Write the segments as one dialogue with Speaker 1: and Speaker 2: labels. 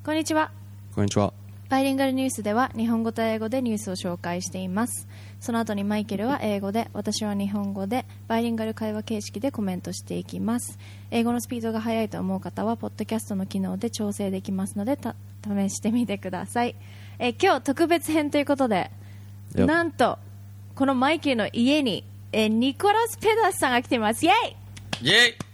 Speaker 1: こんにちは。
Speaker 2: こんにちは。
Speaker 1: バイリンガルニュースでは日本語と英語でニュースを紹介しています。その後にマイケルは英語で、私は日本語でバイリンガル会話形式でコメントしていきます。英語のスピードが速いと思う方はポッドキャストの機能で調整できますので試してみてください。今日特別編ということで、
Speaker 2: Yep.
Speaker 1: なんとこのマイケルの家にニコラス・ペダスさんが来ています。イエイ
Speaker 3: イェイ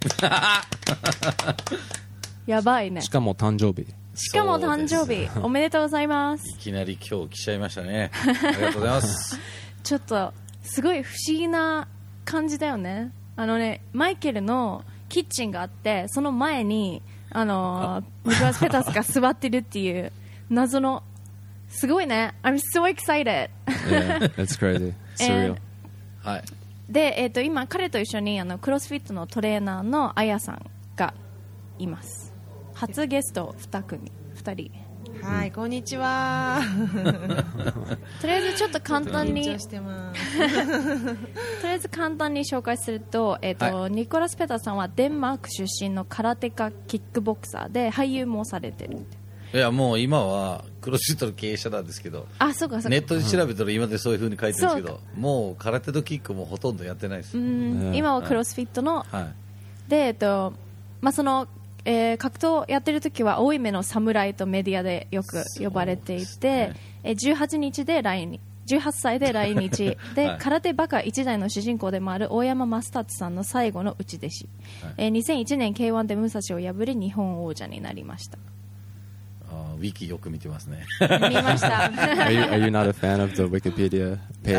Speaker 1: やばいね。
Speaker 2: しかも誕生日。
Speaker 1: しかも誕生日おめでとうございます。
Speaker 3: いきなり今日来ちゃいましたね。ありがとうございます
Speaker 1: ちょっとすごい不思議な感じだよね。マイケルのキッチンがあって、その前にニコラス・ペタスが座ってるっていう謎の、すごいね。I'm so excited.
Speaker 2: Yeah, it's crazy. Surreal.
Speaker 3: はい。
Speaker 1: で、今彼と一緒にクロスフィットのトレーナーのあやさんがいます。初ゲスト2人。
Speaker 4: はい、こんにちは。
Speaker 1: とりあえずちょっと簡単に
Speaker 4: 緊張してます
Speaker 1: とりあえず簡単に紹介すると、ニコラス・ペタさんはデンマーク出身の空手家キックボクサーで俳優もされてる。
Speaker 3: いや、もう今はクロスフィットの経営者なんですけど、
Speaker 1: あ、そうかそうか。
Speaker 3: ネットで調べたら今でそういう風に書いてるんですけど、もう空手とキックもほとんどやってないです。
Speaker 1: 今はクロスフィットの、
Speaker 3: はい。
Speaker 1: で、その格闘やってる時は多い目の侍とメディアでよく呼ばれていて、18歳で来日で、
Speaker 3: はい、
Speaker 1: 空手バカ一代の主人公でもある大山正達さんの最後の内弟子、2001年 K1 で武蔵を破り日本王者になりました。
Speaker 3: ウィキよく見てますね。
Speaker 1: 見ました。
Speaker 2: Are you not a fan of the Wikipedia page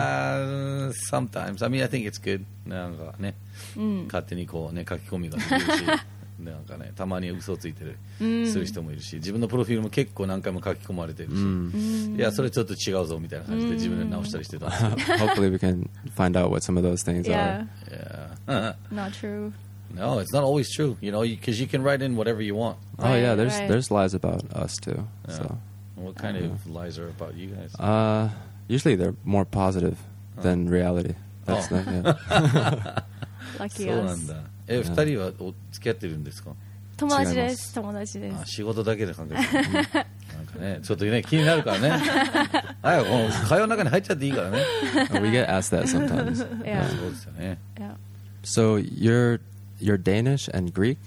Speaker 2: on
Speaker 3: Sometimes. I mean, I think it's good. なんかね、勝手にこうね書き込みができるし、なんかね、たまに嘘ついてる、する人もいるし、自分のプロフィールも結構何回も書き込まれてるし、いやそれちょっと違うぞみたいな感じで自分で直したりしてたんですけど。
Speaker 2: Hopefully we can find out what some of those things
Speaker 1: Yeah.
Speaker 3: Yeah.
Speaker 1: Not true.
Speaker 3: No, it's not always true, you know, because you can write in whatever you want.
Speaker 2: are. Oh yeah,
Speaker 1: Right.
Speaker 2: there's lies about us too.
Speaker 3: Yeah.
Speaker 2: So
Speaker 3: What kind of lies are about you guys?
Speaker 2: usually they're more positive than reality. That's not, yeah.
Speaker 1: Lucky
Speaker 3: そうな
Speaker 1: us.
Speaker 3: んだ。二人は付き合ってるんですか？
Speaker 1: 友達で。
Speaker 2: 違います
Speaker 1: 友達で
Speaker 3: あ、
Speaker 1: す。
Speaker 3: 仕事だけで関係ない。なんかね、ちょっとね気になるからね。はい、この会話の中に入っちゃっていいからね。
Speaker 2: We get asked that sometimes.
Speaker 1: Yeah.
Speaker 3: そうですよね。
Speaker 1: Yeah.
Speaker 2: So you're Danish and Greek?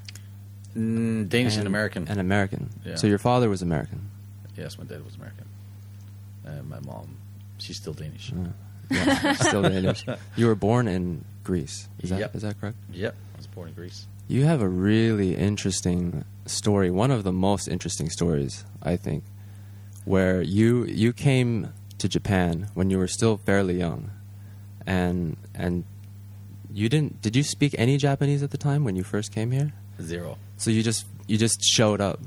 Speaker 3: Danish and American.
Speaker 2: And American.
Speaker 3: Yeah.
Speaker 2: So your father was American.
Speaker 3: Yes, my dad was American. And my mom, she's still Danish.
Speaker 2: Yeah, still Danish. You were born in Greece. Is
Speaker 3: Yep.
Speaker 2: that correct?
Speaker 3: Yep, I was born in Greece.
Speaker 2: You have a really interesting story. One of the most interesting stories, I think, where you came to Japan when you were still fairly young, and you didn't. Did you speak any Japanese at the time when you first came here?
Speaker 3: Zero.
Speaker 2: So you just showed up.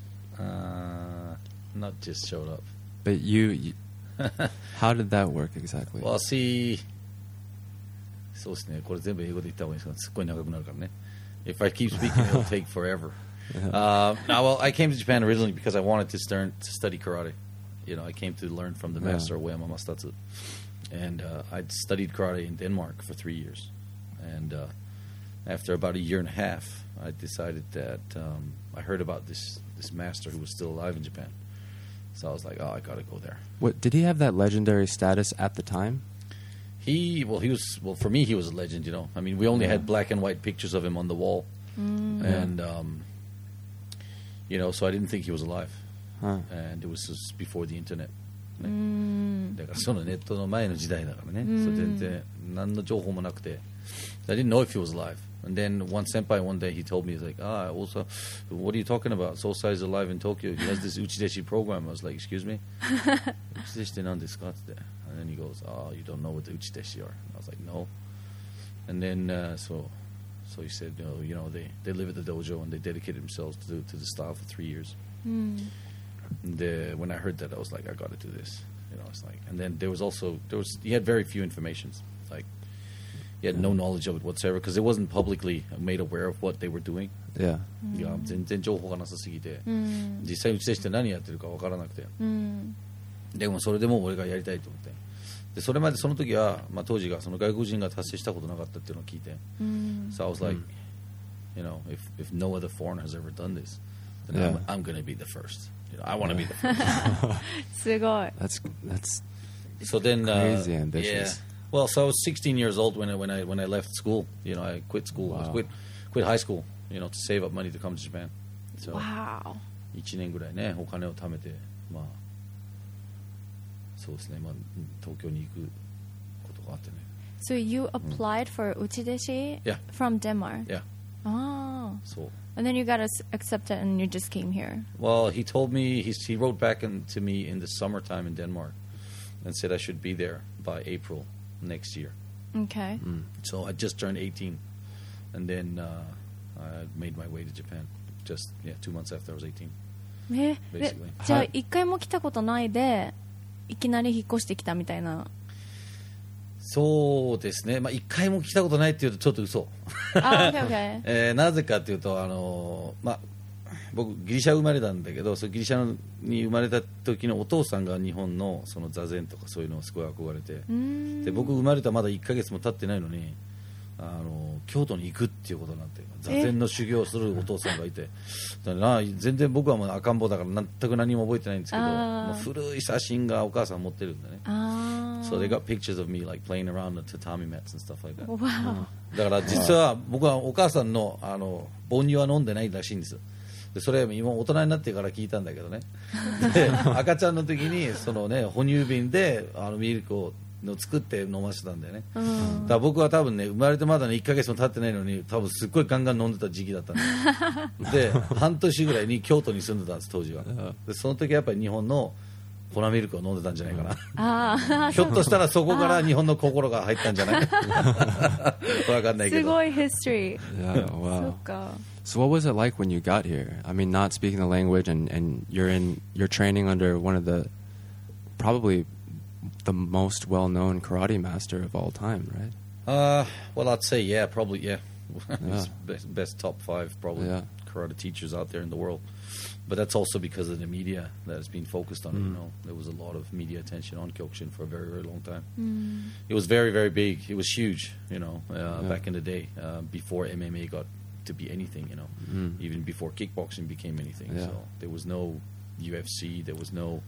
Speaker 3: Not just showed up.
Speaker 2: But you how did that work exactly?
Speaker 3: Well, see, そうですね。これ全部英語で言った方がいいですか？すっごい長くなるからね。If I keep speaking, it'll take forever. Well, I came to Japan originally because I wanted to study karate. You know, I came to learn from the master, Oyama Masatatsu. And I'd studied karate in Denmark for 3 years. And after about a year and a half, I decided that I heard about this master who was still alive in Japan. So I was like, oh, I got to go there.
Speaker 2: What did he have that legendary status at the time?
Speaker 3: For me, he was a legend, you know. I mean, we only had black and white pictures of him on the wall. And, you know, so I didn't think he was alive. And it was just before the internet. だからそのネットの前の時代だからね。そう全然何の情報もなくて。I didn't know if he was alive. And then one senpai one day he told me, he's like, also, what are you talking about? Sosai is alive in Tokyo. He has this uchideshi program. I was like, excuse me? Uchideshi って何ですか? And then he goes, you don't know what the uchideshi are. And I was like, no. And then so he said, you know, they live at the dojo and they dedicated themselves to the style for 3 years. And when I heard that, I was like, I got to do this. You know, it's like, and then he had very few informations. Like, he had no knowledge of it whatsoever because it wasn't publicly made aware of what they were doing.
Speaker 2: Yeah.
Speaker 3: いや全然情報がなさすぎて、実際打ち出して何やってるか分からなくて、でもそれでも俺がやりたいと思って、でそれまでその時は、当時がその外国人が達成したことなかったっていうのを聞いて、So I was like, you know, if no other foreigner has ever done this, And
Speaker 2: Yeah.
Speaker 3: I'm going to be the first. I want to be the first.
Speaker 1: すごい
Speaker 2: That's
Speaker 3: So then,
Speaker 2: Crazy ambitious.
Speaker 3: Yeah. Well, so I was 16 years old when I left school. I quit school. I
Speaker 2: Wow.
Speaker 3: quit high school. To save up money to come to Japan. So
Speaker 1: わー
Speaker 3: 1年ぐらいねお金を貯めてまあそうですねまあ東京に行くことがあってね。
Speaker 1: So you applied for uchideshi
Speaker 3: Yeah.
Speaker 1: from Denmark?
Speaker 3: Yeah.
Speaker 1: Oh.
Speaker 3: So
Speaker 1: And then you got accepted and you just came here.
Speaker 3: well, he told me he wrote back to me in the summertime in Denmark and said I should be there by April next year.
Speaker 1: Okay.
Speaker 3: So I just turned 18, and then I made my way to Japan. Just 2 months after I was 18.
Speaker 1: で
Speaker 3: Basically.
Speaker 1: じゃあ
Speaker 2: はい
Speaker 1: 一回も来たことないでいきなり引っ越してきたみたいな。
Speaker 3: そうですね。まあ一回も来たことないっていうとちょっと嘘。
Speaker 1: あ、OK OK。
Speaker 3: なぜかっていうとまあ僕ギリシャ生まれたんだけど、ギリシャに生まれた時のお父さんが日本のその座禅とかそういうのをすごい憧れて、で僕生まれたまだ1ヶ月も経ってないのに京都に行くっていうことになって座禅の修行をするお父さんがいて、だから全然僕はもう赤ん坊だから全く何も覚えてないんですけど、もう古い写真がお母さん持ってるんだね。So they got pictures of me like playing around the tatami mats and stuff like that.
Speaker 1: Wow.
Speaker 3: だから実は僕はお母さんの母乳は飲んでないらしいんです。でそれ今大人になってから聞いたんだけどね。で赤ちゃんの時にそのね哺乳瓶でミルクを作って飲ませたんだよね。だから僕は多分ね生まれてまだね1ヶ月も経ってないのに多分すっごいガンガン飲んでた時期だったんだよ。で半年ぐらいに京都に住んでたんです当時は。でその時はやっぱり日本の粉ミルクを飲んでたんじゃないかな。
Speaker 1: あ
Speaker 3: ひょっとしたらそこから日本の心が入ったんじゃないわかんないけど。
Speaker 1: すごい history.
Speaker 2: yeah,
Speaker 1: そ
Speaker 2: wow.
Speaker 1: っか。
Speaker 2: So what was it like when you got here? I mean, not speaking the language and you're training under one of the probably the most well-known karate master of all time, right?
Speaker 3: Well, I'd say probably.
Speaker 2: Yeah.
Speaker 3: He's best top 5 probably
Speaker 2: Yeah.
Speaker 3: karate teachers out there in the world. But that's also because of the media that has been focused on it. There was a lot of media attention on Kyokushin for a very, very long time. It was very, very big. It was huge, back in the day, before MMA got to be anything, even before kickboxing became anything.
Speaker 2: Yeah.
Speaker 3: So there was no UFC, there was no,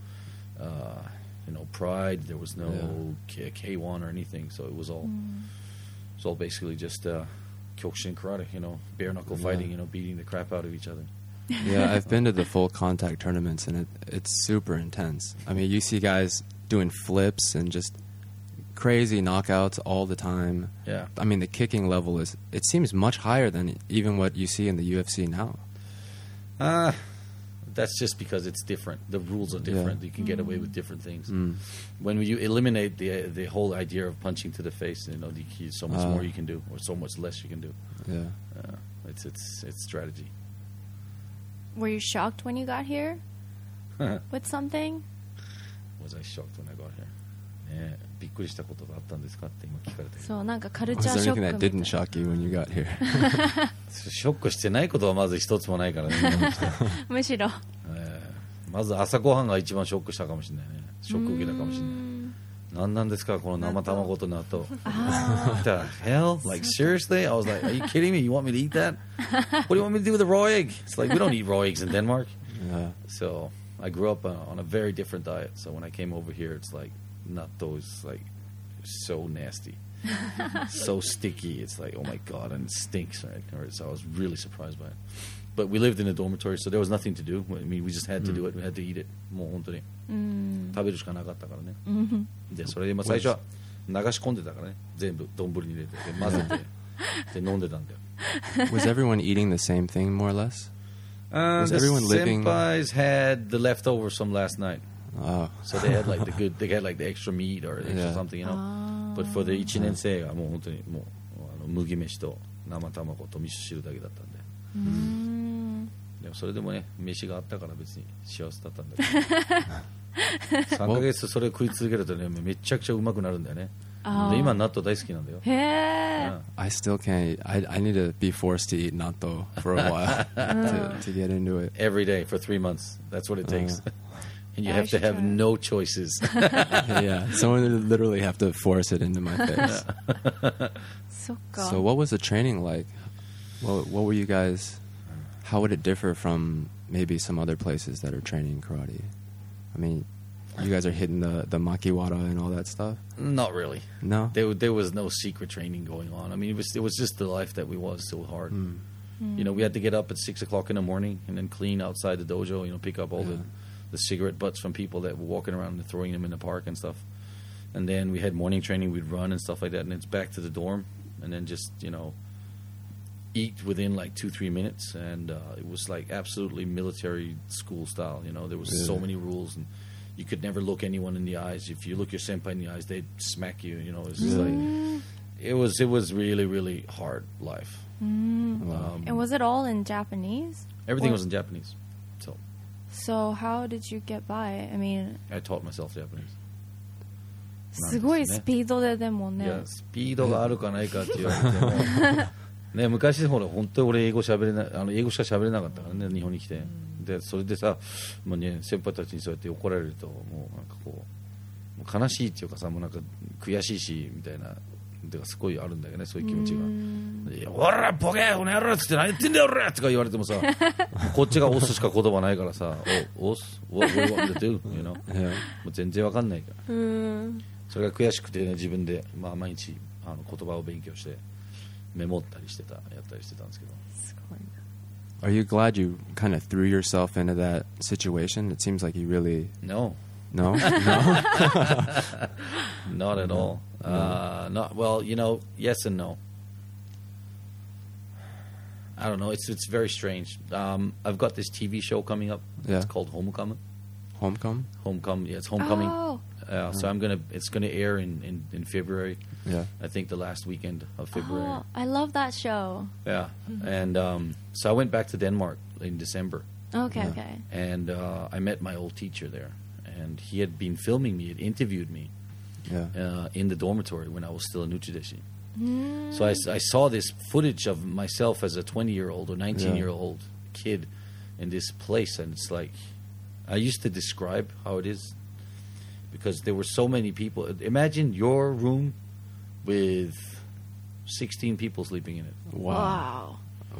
Speaker 3: Pride, there was no K1 or anything. So it was all basically just Kyokushin karate, bare knuckle fighting, beating the crap out of each other.
Speaker 2: Yeah, I've been to the full contact tournaments and it's super intense. I mean, you see guys doing flips and just crazy knockouts all the time.
Speaker 3: Yeah.
Speaker 2: I mean, the kicking level it seems much higher than even what you see in the UFC now.
Speaker 3: That's just because it's different. The rules are different.
Speaker 2: Yeah.
Speaker 3: You can get away with different things. When you eliminate the whole idea of punching to the face, there's so much more you can do, or so much less you can do.
Speaker 2: Yeah.
Speaker 3: It's strategy.
Speaker 1: Were you shocked when you got here
Speaker 3: Was
Speaker 1: with something?
Speaker 3: I shocked when I got here? ねえびっくりしたことがあったんですかって今聞かれたけど。
Speaker 1: そうなんかカル
Speaker 2: Was
Speaker 1: チャー
Speaker 2: there
Speaker 1: ショッ
Speaker 2: anything
Speaker 1: ク
Speaker 2: that
Speaker 1: み
Speaker 2: didn't
Speaker 1: たい
Speaker 2: shock you when you got here?
Speaker 3: ショックしてないことはまず一つもないからね。
Speaker 1: むしろ
Speaker 3: まず朝ごはんが一番ショックしたかもしれないね。ショック受けたかもしれない。何なんですかこの生卵と納豆。What the hell? Like seriously? I was like, are you kidding me? You want me to eat that? What do you want me to do with a raw egg? It's like we don't eat raw eggs in Denmark.
Speaker 2: Yeah.
Speaker 3: So I grew up on a very different diet. So when I came over here, it's like natto is like so nasty, so sticky. It's like oh my god, and it stinks. Right? So I was really surprised by it. But we lived in a dormitory, so there was nothing to do. I mean, we just had to do it. We had to eat it. もう本当に食べるしかなかったからね。でそれで最初は流し込んでたからね。全部丼に入れて混ぜてで飲んでたんだよ。
Speaker 2: Was everyone eating the same thing more or less? Was
Speaker 3: The
Speaker 2: everyone living?
Speaker 3: senpais had the leftovers from last night.
Speaker 2: Oh.
Speaker 3: So they had like they had like the extra meat or extra
Speaker 2: Yeah.
Speaker 3: something, But for the 1年生がもう本当にもう麦飯と生卵と味噌汁だけだったんで。でもそれでもね飯があったから別に幸せだったんだけど。3ヶ月それ食い続けるとねめちゃくちゃうまくなるんだよね。で今納豆大好きなんだよ。
Speaker 1: へえ
Speaker 2: I still can't. I need to be forced to eat natto for a while to get into it.
Speaker 3: Every day for 3 months. That's what it takes. And you
Speaker 1: I
Speaker 3: have to
Speaker 1: should
Speaker 3: have
Speaker 1: try.
Speaker 3: no choices.
Speaker 2: Yeah, someone would literally have to force it into my face.
Speaker 1: そっか
Speaker 2: So what was the training like? What were you guys? How would it differ from maybe some other places that are training karate. I mean, you guys are hitting the makiwara and all that stuff.
Speaker 3: Not really.
Speaker 2: No.
Speaker 3: There was no secret training going on. I mean, it was just the life that we was so hard. You know, we had to get up at 6 o'clock in the morning and then clean outside the dojo. You know, pick up all the cigarette butts from people that were walking around and throwing them in the park and stuff. And then we had morning training. We'd run and stuff like that. And it's back to the dorm, and then just eat within like 2-3 minutes. And it was like absolutely military school style. You know, there was so many rules, and you could never look anyone in the eyes. If you look your senpai in the eyes, they'd smack you. You know, it's just like it was really, really hard life.
Speaker 1: And was it all in Japanese?
Speaker 3: Everything was in Japanese.
Speaker 1: So how did you get by? I mean,
Speaker 3: I taught myself Japanese.
Speaker 1: すごいスピードででもね。
Speaker 3: いや、スピードがあるかないかって言われてもね、昔ほら本当に俺英語しか喋れなかったからね、日本に来て。でそれでさ、もうね、先輩たちにそうやって怒られるともうなんかこう、もう悲しいっていうかさ、もうなんか悔しいしみたいな。てかすごいあるんだよね、そういう気持ちが。いや、おらボケこの野郎っつって何言ってんだよ俺とか言われてもさ、こっちが押すしか言葉ないからさ、押す what do you want me to do? You know? もう全然わかんないから。それが悔しくてね、自分でまあ毎日言葉を勉強してメモったりしてやったりしてたんですけど。
Speaker 1: すごいな。
Speaker 2: Are you glad you kind of threw yourself into that situation? It seems like you really
Speaker 3: No.
Speaker 2: No?
Speaker 3: Not at all. Not well, yes and no. I don't know. It's very strange. I've got this TV show coming up.
Speaker 2: Yeah.
Speaker 3: It's called Homecoming.
Speaker 2: Homecoming?
Speaker 3: Yeah, it's Homecoming.
Speaker 1: Oh.
Speaker 3: So it's gonna air in February.
Speaker 2: Yeah.
Speaker 3: I think the last weekend of February.
Speaker 1: Oh, I love that show.
Speaker 3: Yeah. And so I went back to Denmark in December.
Speaker 1: Okay, okay.
Speaker 3: And I met my old teacher there. And he had been filming me, had interviewed me in the dormitory when I was still in Uchideshi. So I saw this footage of myself as a 20-year-old or 19-year-old kid in this place, and it's like, I used to describe how it is because there were so many people. Imagine your room with 16 people sleeping in it.
Speaker 1: Wow.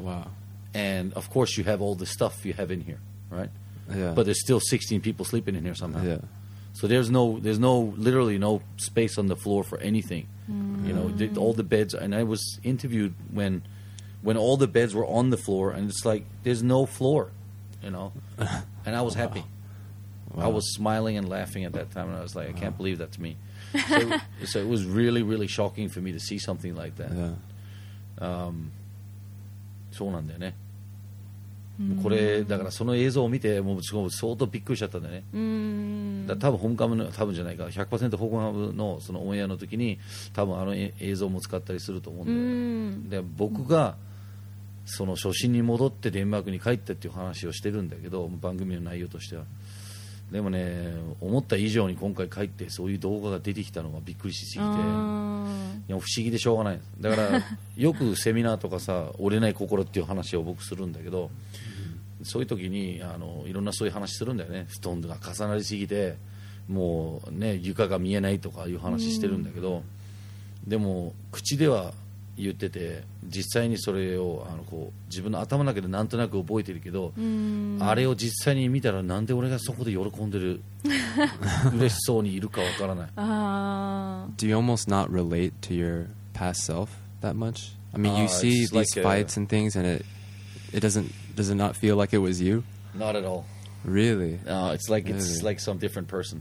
Speaker 3: And of course you have all the stuff you have in here, right?
Speaker 2: Yeah.
Speaker 3: But there's still 16 people sleeping in here somehow.
Speaker 2: Yeah.
Speaker 3: So there's literally no space on the floor for anything. All the beds, and I was interviewed when all the beds were on the floor, and it's like there's no floor, and I was happy.
Speaker 2: Wow.
Speaker 3: I was smiling and laughing at that time, and I was like, I can't believe that's me. So it was really, really shocking for me to see something like that.
Speaker 2: Yeah.
Speaker 3: そうなんだよね。これだからその映像を見てもう相当びっくりしちゃったんだよね。だから多分ホームカムの多分じゃないか 100% ホームカムのそのオンエアの時に多分映像も使ったりすると思うんだよ。で僕がその初心に戻ってデンマークに帰ったっていう話をしてるんだけど、番組の内容としては。でもね、思った以上に今回帰ってそういう動画が出てきたのがびっくりしすぎて、いや不思議でしょうがない。だからよくセミナーとかさ、折れない心っていう話を僕するんだけど、そういう時にいろんなそういう話するんだよね。布団が重なりすぎてもうね床が見えないとかいう話してるんだけど、でも口では言ってて実際にそれをこう自分の頭の中でなんとなく覚えてるけど、あれを実際に見たらなんで俺がそこで喜んでる嬉しそうにいるかわからない。
Speaker 2: Do you almost not relate to your past self that much? I mean, you see these
Speaker 3: like
Speaker 2: fights and things, and it does it not feel like it was you?
Speaker 3: Not at all.
Speaker 2: Really?
Speaker 3: It's like some different person.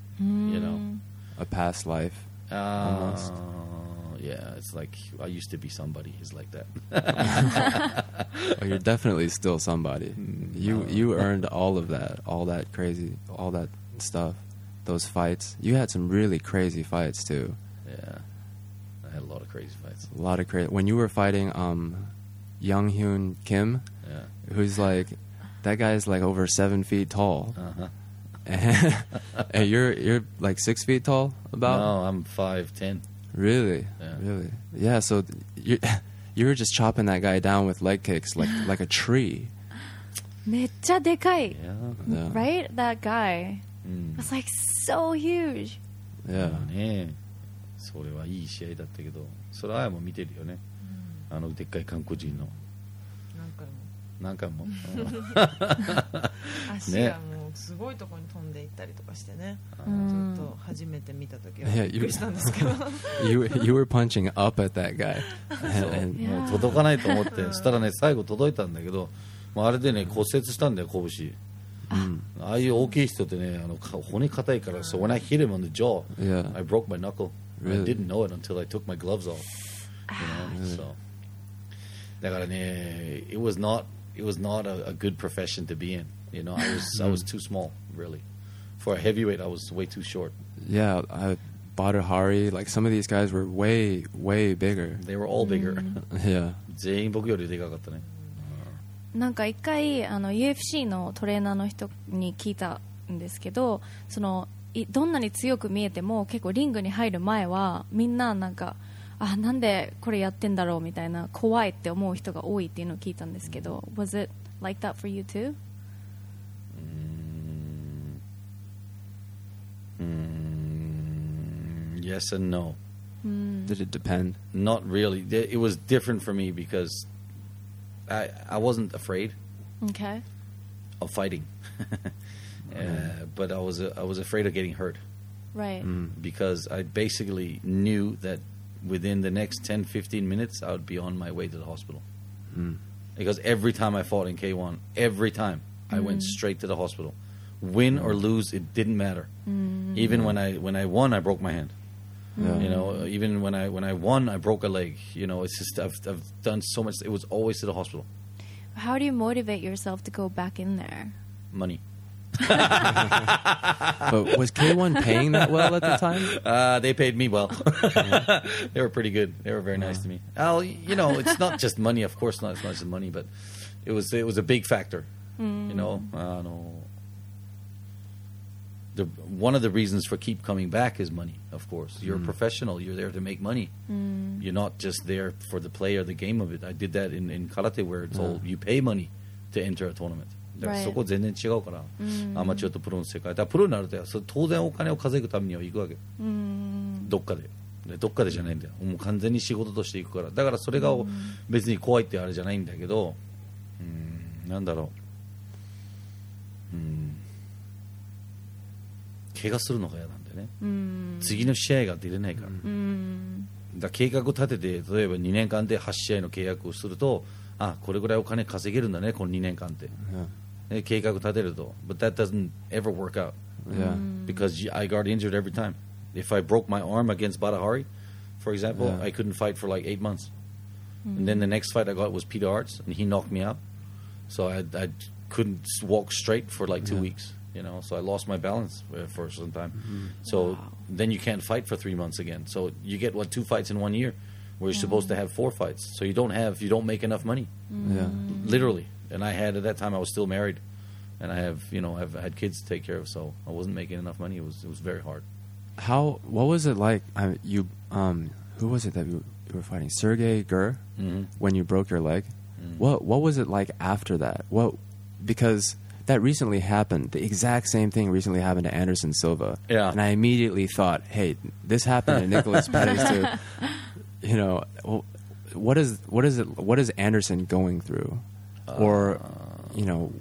Speaker 2: A past life. Almost.
Speaker 3: Yeah, it's like I used to be somebody. It's like that.
Speaker 2: Oh, you're definitely still somebody. You earned all of that, all that stuff, those fights. You had some really crazy fights too.
Speaker 3: Yeah, I had a lot of crazy fights.
Speaker 2: A lot of crazy. When you were fighting Young Hyun Kim, who's like, that guy's like over 7 feet tall. And you're like 6 feet tall. About?
Speaker 3: No, I'm 5'10".
Speaker 2: Really?
Speaker 3: Yeah.
Speaker 2: Really? Yeah, so you were just chopping that guy down with leg kicks like a tree.
Speaker 1: めっちゃでかい。
Speaker 2: Yeah.
Speaker 1: Right? That guy was like so huge.
Speaker 2: Yeah.
Speaker 3: ね、それはいい試合だったけど、それあやも見てるよね。でっかい韓国人の。
Speaker 4: 何回も。
Speaker 3: 何回も。
Speaker 4: 足がもうすごいところに飛んでいったりとかしてね、ちょっと初めて見た時はびっくりしたんですけど
Speaker 2: you were punching up at that guy.
Speaker 3: もう届かないと思ってそしたらね最後届いたんだけど、もうあれでね骨折したんだよ拳。ああいう大きい人ってね骨硬いから、so when I hit him on the jaw,
Speaker 2: Yeah.
Speaker 3: I broke my knuckle.
Speaker 2: Really?
Speaker 3: I didn't know it until I took my gloves off. So だからね、it was not a good profession to be in. You know, I was too small, really. For a heavyweight, I was way too short.
Speaker 2: Yeah, Badr Hari, like some of these guys were way bigger.
Speaker 3: They were all bigger.
Speaker 2: Yeah.
Speaker 3: 全員僕よりでかかったね。
Speaker 1: なんか一回UFC のトレーナーの人に聞いたんですけど、どんなに強く見えても結構リングに入る前はみんななんかなんでこれやってんだろうみたいな怖いって思う人が多いっていうのを聞いたんですけど、Was it like that for you too?
Speaker 3: Yes and no.
Speaker 2: Did it depend?
Speaker 3: Not really. It was different for me because I wasn't afraid
Speaker 1: Okay.
Speaker 3: of fighting, but I was afraid of getting hurt
Speaker 1: Right.
Speaker 3: because I basically knew that within the next 10-15 minutes I would be on my way to the hospital. Because every time I fought in K1, every time I went straight to the hospital. Win or lose, it didn't matter. Even when I won, I broke my hand.
Speaker 2: Yeah.
Speaker 3: You know, even when I won, I broke a leg. You know, it's just I've done so much. It was always to the hospital.
Speaker 1: How do you motivate yourself to go back in there?
Speaker 3: Money.
Speaker 2: But was K1 paying that well at the time?
Speaker 3: They paid me well. They were pretty good. They were very nice to me. You know, it's not just money. Of course not as much as money, but it was a big factor. You know, one of the reasons for keep coming back is money, of course. You're a professional. You're there to make money. You're not just there for the play or the game of it. I did that in karate where it's all you pay money to enter a tournament. だからそこ全然違うから、アマチュアとプロの世界だからプロになると当然お金を稼ぐためには行くわけ、どっかでじゃないんだよ、もう完全に仕事として行くから。だからそれが別に怖いってあれじゃないんだけど、なんだろう、怪我するのが嫌なんだよね、次の試合が出れないから、だから計画を立てて例えば2年間で8試合の契約をすると、これぐらいお金稼げるんだねこの2年間って、計画立てると But that doesn't ever work out, because I got injured every time. If I broke my arm against Badr Hari, for example, I couldn't fight for like 8 months. And then the next fight I got was Peter Arts, and he knocked me out. So I couldn't walk straight for like 2 weeks. You know, so I lost my balance for some time. So then you can't fight for 3 months again. So you get 2 fights in 1 year, where you're supposed to have 4 fights. So you don't make enough money. Literally. And I had at that time I was still married, and I've had kids to take care of. So I wasn't making enough money. It was very hard.
Speaker 2: What was it like? Who was it that you were fighting? Sergey Gur, when you broke your leg. What was it like after that? Because that recently happened. The exact same thing recently happened to Anderson Silva.
Speaker 3: Yeah.
Speaker 2: And I immediately thought, hey, this happened to Nicholas Pettis too. You know, what is Anderson going through? Or, you know,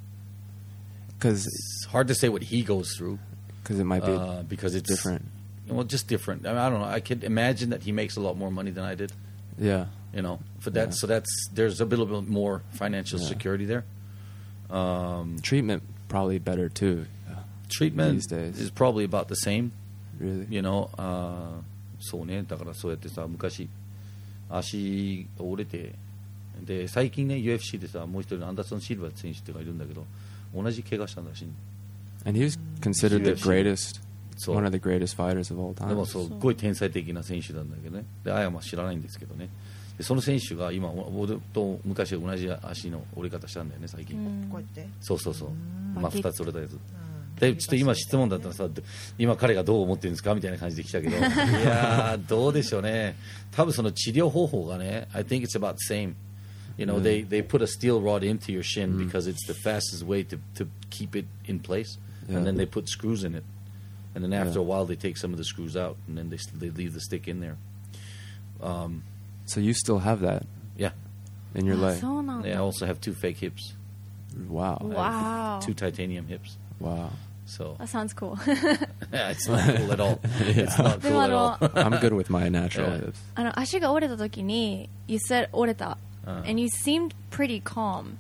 Speaker 2: because
Speaker 3: it's hard to say what he goes through.
Speaker 2: Because it might be
Speaker 3: because it's
Speaker 2: different.
Speaker 3: Well, just different. I don't know. I could imagine that he makes a lot more money than I did.
Speaker 2: Yeah.
Speaker 3: You know, for that. Yeah. So there's a little bit more financial security there.
Speaker 2: Treatment probably better too.
Speaker 3: Treatment
Speaker 2: these days
Speaker 3: is probably about the same.
Speaker 2: Really?
Speaker 3: You know, そうね。だからそうやってさ、昔足が折れて、で最近ね UFC でさもう一人アンダーソン・シルバー選手っていうのがいるんだけど、同じ怪我したんだらしい。
Speaker 2: And he was considered the greatest, one of the greatest fighters of all time.
Speaker 3: でもすごい天才的な選手なんだけどね。で、あやま知らないんですけどね。でその選手が今俺と昔同じ足の折れ方したんだよね最近。
Speaker 4: こうやって。
Speaker 3: そう。まあ2つ折れたやつ。でちょっと今質問だったらさ、今彼がどう思ってるんですかみたいな感じで来たけど、いやーどうでしょうね。多分その治療方法がね、I think it's about the same. You know, they put a steel rod into your shin because it's the fastest way to keep it in place. And then they put screws in it, and then after a while they take some of the screws out, and then they leave the stick in there.
Speaker 2: So you still have that?
Speaker 3: Yeah.
Speaker 2: in your leg.
Speaker 1: そうなんだ。
Speaker 3: Yeah, I also have 2 fake hips.
Speaker 2: Wow.
Speaker 1: Wow.
Speaker 3: 2 titanium hips.
Speaker 2: Wow.
Speaker 3: So
Speaker 1: That sounds cool.
Speaker 3: it's not cool at all. It's not
Speaker 1: で
Speaker 3: cool
Speaker 1: も
Speaker 3: at all.
Speaker 2: I'm good with my natural
Speaker 3: Yeah.
Speaker 2: hips.
Speaker 1: 足が折れた時に You said 折れた、and you seemed pretty calm.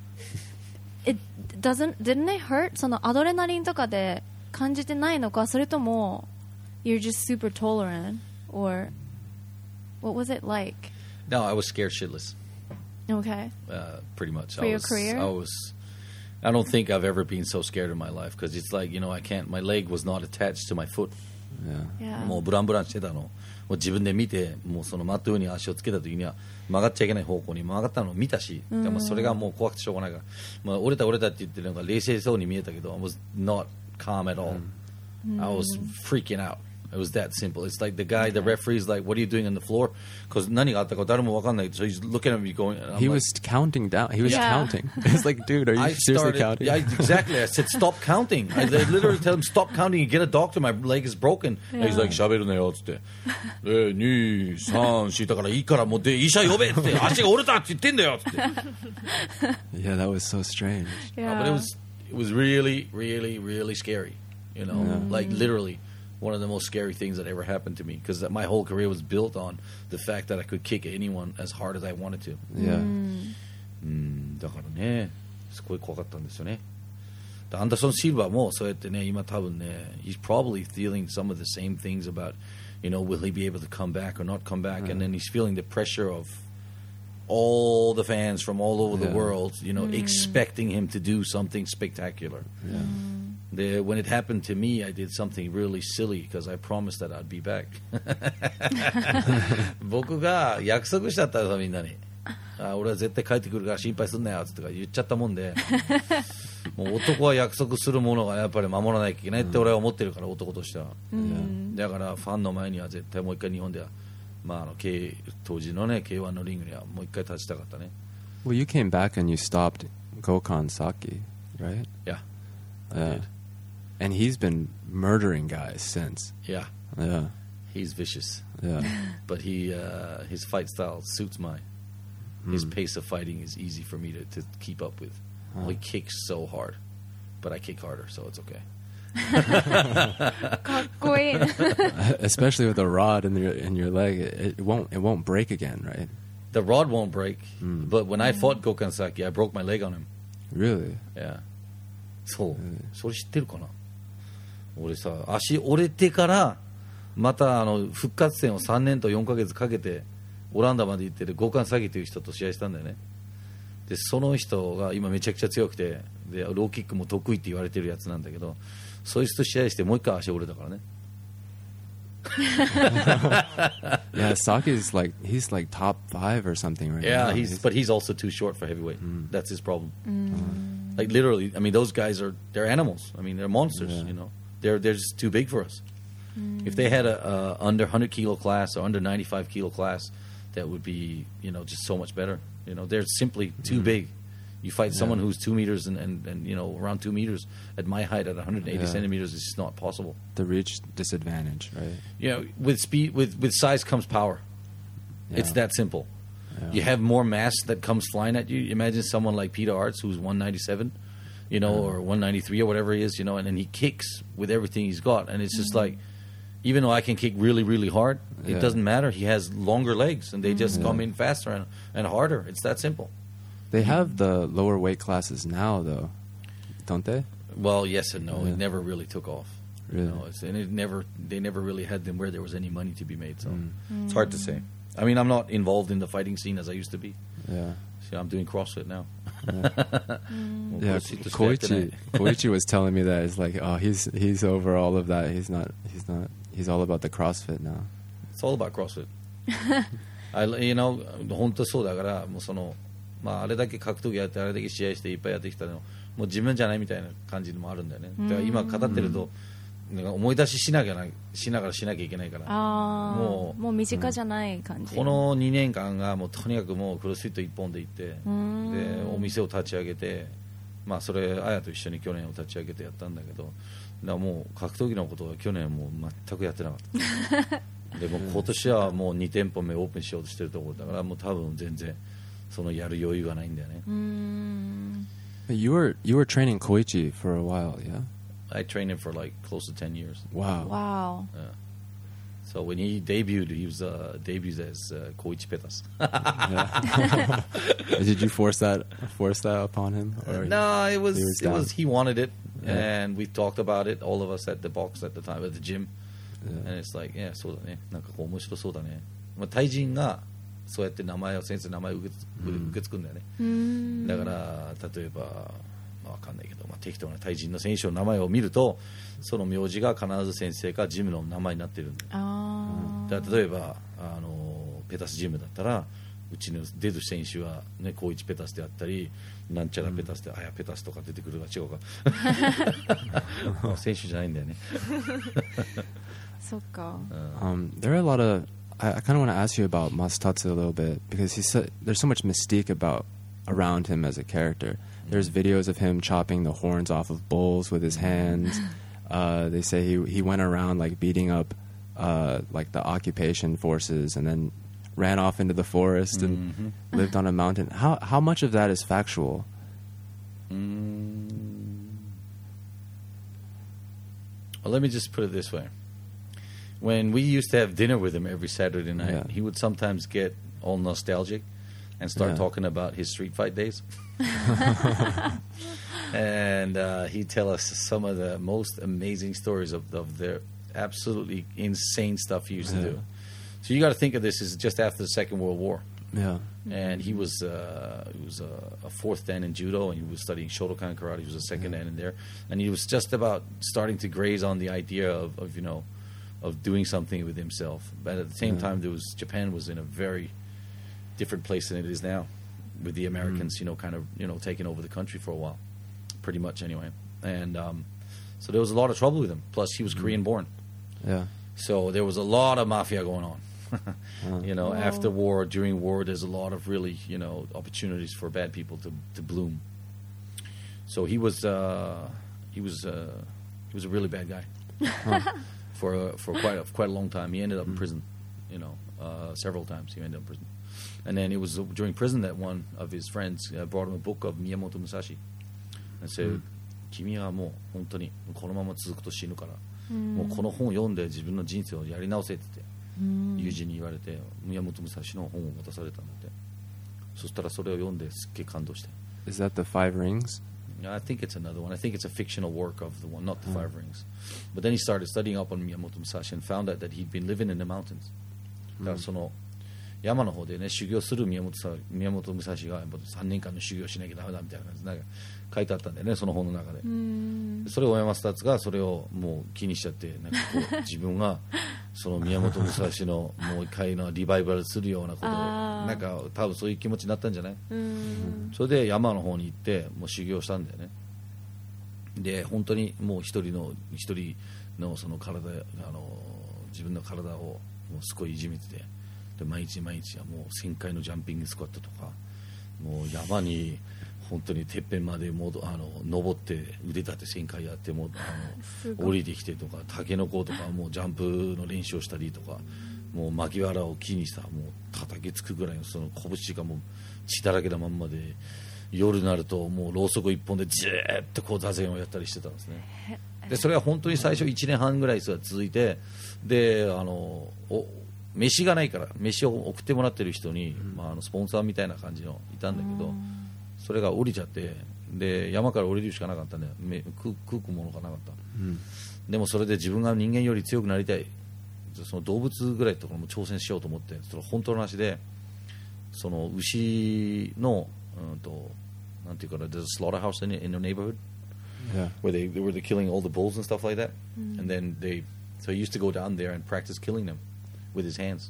Speaker 1: Didn't it hurt? そのアドレナリンとかで感じてないのか、それとも You're just super tolerant, or what was it like?
Speaker 3: No, I was scared shitless.
Speaker 1: Okay.
Speaker 3: Pretty much.
Speaker 1: For your career?
Speaker 3: I don't think I've ever been so scared in my life because it's like, I can't. My leg was not attached to my foot.
Speaker 2: Yeah.
Speaker 1: Yeah.
Speaker 3: もうブランブランしてたのもう自分で見て、もうそのマット上に足をつけた時には曲がっちゃいけない方向に曲がったのを見たし、でもそれがもう怖くてしょうがないから、まあ、折れたって言ってるのが冷静そうに見えたけど、I was not calm at all. I was freaking out. It was that simple. It's like the referee's like, what are you doing on the floor? Because 何があったか誰も分かんない。So he's looking at me going,
Speaker 2: He was counting down. He was counting. It's like, dude, are you seriously counting?
Speaker 3: Yeah, exactly. I said, stop counting. I literally tell him, stop counting and get a doctor. My leg is broken. And he's like, 喋るねよって。2、3、4だからいいからもう医者呼べって足が折れたって言ってんだよって。
Speaker 2: Yeah, that was so strange.
Speaker 1: Yeah.
Speaker 3: But it was really, really, really scary. Like literally one of the most scary things that ever happened to me because my whole career was built on the fact that I could kick anyone as hard as I wanted to.
Speaker 2: Yeah.
Speaker 3: だからね、すごい怖かったんですよね。アンダーソン・シルバーもそうやってね、今多分ね、he's probably feeling some of the same things about, will he be able to come back or not come back, and then he's feeling the pressure of all the fans from all over the world, expecting him to do something spectacular. When it happened to me, I did something really silly because I promised that I'd be back. 僕が約束しちゃったらみんなに、俺は絶対帰ってくるから心配すんなよって言っちゃったもんで、もう男は約束するものがやっぱり守らなきゃいけないって俺は思ってるから、男としては。だからファンの前には絶対もう一回日本では、当時のね K1 のリングにはもう一回立ちたかったね。
Speaker 2: Well, you came back and you stopped Gokhan Saki, right?
Speaker 3: Yeah.
Speaker 2: And he's been murdering guys since.
Speaker 3: Yeah.
Speaker 2: Yeah.
Speaker 3: He's vicious.
Speaker 2: Yeah.
Speaker 3: But his fight style suits mine. His pace of fighting is easy for me to keep up with. Well, he kicks so hard, but I kick harder, so it's okay.
Speaker 1: かっこいい。
Speaker 2: Especially with a rod in your leg, it won't break again, right?
Speaker 3: The rod won't break, but when I fought Gokhan Saki, I broke my leg on him.
Speaker 2: Really?
Speaker 3: Yeah. そう、それ知ってるかな。俺さ、足折れてからまた復活戦を3年と4ヶ月かけてオランダまで行ってるGokhan Sakiという人と試合したんだよね。でその人が今めちゃくちゃ強くて、でローキックも得意って言われてるやつなんだけど、そいつと試合してもう一回足折れたからね。
Speaker 2: Yeah, Saki's he's like top 5 or something right
Speaker 3: Yeah,
Speaker 2: now.
Speaker 3: but he's also too short for heavyweight. That's his problem. Like literally, I mean, those guys they're animals. I mean, they're monsters. They're just too big for us. If they had a under 100 kilo class or under 95 kilo class, that would be just so much better. They're simply too big. You fight someone who's 2 meters and around 2 meters at my height at 180 centimeters, it's just not possible.
Speaker 2: The reach disadvantage, right?
Speaker 3: With speed, with size comes power.
Speaker 2: Yeah.
Speaker 3: It's that simple.
Speaker 2: Yeah.
Speaker 3: You have more mass that comes flying at you. Imagine someone like Peter Arts, who's 197, or 193 or whatever he is, and then he kicks with everything he's got, and it's just like, even though I can kick really, really hard, it doesn't matter. He has longer legs, and they just come in faster and harder. It's that simple.
Speaker 2: They have the lower weight classes now, though, don't they?
Speaker 3: Well, yes and no. It never really took off.
Speaker 2: Really?
Speaker 3: They never really had them where there was any money to be made. So it's hard to say. I mean, I'm not involved in the fighting scene as I used to be.
Speaker 2: Yeah.
Speaker 3: So I'm doing CrossFit now.
Speaker 2: Yeah, Koichi was telling me that. It's like, oh, he's over all of that. He's not. He's all about the CrossFit now.
Speaker 3: It's all about CrossFit. 本当そうだからもうあれだけ格闘技やってあれだけ試合していっぱいやってきたのもう自分じゃないみたいな感じもあるんだよね。だから今語ってると、なんか思い出しながらしなきゃいけないから、
Speaker 1: もう身近じゃない感じ。
Speaker 3: この2年間がもうとにかくもうクロスフィット一本で行って、でお店を立ち上げて、それあやと一緒に去年を立ち上げてやったんだけど、だからもう格闘技のことは去年もう全くやってなかった。でも今年はもう2店舗目オープンしようとしてるところだから、もう多分全然そのやる余裕がないんだよね。
Speaker 2: You were training Koichi for a while, yeah?
Speaker 3: I trained him for like close to 10 years.
Speaker 2: Wow.
Speaker 1: Wow.
Speaker 3: Yeah. So when he debuted, he was debuted as Koichi Petas.
Speaker 2: Did you force that upon him? Or
Speaker 3: No, it was he wanted it,
Speaker 2: Yeah.
Speaker 3: and we talked about it, all of us at the box at the time at the gym,
Speaker 2: Yeah.
Speaker 3: and it's like, yeah, そうだね、なんかこう面白そうだね。まあタイ人がそうやって先生の名前を受け継ぐんだよね。だから例えば、まあ、わかんないけど、まあ、適当なタイ人の選手の名前を見ると、その名字が必ず先生かジムの名前になってるんだよ。だから例えばペタスジムだったら、うちの出る選手はね、高一ペタスであったり、なんちゃらペタスで、あやペタスとか出てくるが違うか。選手じゃないんだよね。
Speaker 1: そっか。
Speaker 2: There are a lot of. I kind of want to ask you about Masatatsu a little bit because there's so much mystique around him as a character. There's videos of him chopping the horns off of bulls with his hands. They say he went around like beating up like the occupation forces and then ran off into the forest and lived on a mountain. How much of that is factual?
Speaker 3: Well, let me just put it this way. When we used to have dinner with him every Saturday night, he would sometimes get all nostalgic and start talking about his street fight days. And he'd tell us some of the most amazing stories of their absolutely insane stuff he used to do. So you got to think of this as just after the Second World War.
Speaker 2: Yeah.
Speaker 3: And he was a fourth dan in judo, and he was studying Shotokan karate. He was a second dan in there, and he was just about starting to graze on the idea of doing something with himself. But at the same time, Japan was in a very different place than it is now, with the Americans, kind of taking over the country for a while, pretty much anyway. And so there was a lot of trouble with him. Plus, he was Korean born.
Speaker 2: Yeah.
Speaker 3: So there was a lot of mafia going on. After war, during war, there's a lot of really, opportunities for bad people to bloom. So he was a really bad guy for quite a long time. He ended up in prison, several times. He ended up in prison, and then it was during prison that one of his friends brought him a book of Miyamoto Musashi and said, 君はもう本当にこのまま続くと死ぬから、もうこの本を読んで自分の人生をやり直せって言って。友人に言われて宮本武蔵の本を渡されたんだって。そしたらそれを読んですっげえ感動して。
Speaker 2: Is that the Five Rings?
Speaker 3: I think it's another one. I think it's a fictional work of the one, not the Five Rings. But then he started studying up on Miyamoto Musashi and found out that he'd been living in the mountains. だからその山の方でね修行する宮本武蔵が3年間の修行しなきゃダメだみたいな感じでなんか書いてあったんだよね、その本の中で。それを山下達がそれをもう気にしちゃってなんかこう自分がその宮本武蔵のもう一回のリバイバルするようなことをなんか多分そういう気持ちになったんじゃない。それで山の方に行ってもう修行したんだよね。で本当にもう一人のその体自分の体をもうすごいいじめてて、で毎日はもう1000回のジャンピングスクワットとかもう山に本当にてっぺんまで登って腕立て1000回やっても降りてきてとかタケノコとかもうジャンプの練習をしたりとかもう巻き腹を木にしたもう叩きつくぐらいのその拳がもう血だらけなまんまで夜になるともうろうそく一本でじーっとこう座禅をやったりしてたんですね。でそれは本当に最初1年半ぐらい続いてで飯がないから飯を送ってもらってる人に、スポンサーみたいな感じのいたんだけどそれが降りちゃってで山から降りるしかなかったんだよ。食うものがなかった、でもそれで自分が人間より強くなりたいその動物ぐらいのところも挑戦しようと思ってそれ本当の話でその牛のなんていうかな there's a slaughterhouse in the neighborhood where they're killing all the bulls and stuff like that and then so he used to go down there and practice killing them with his hands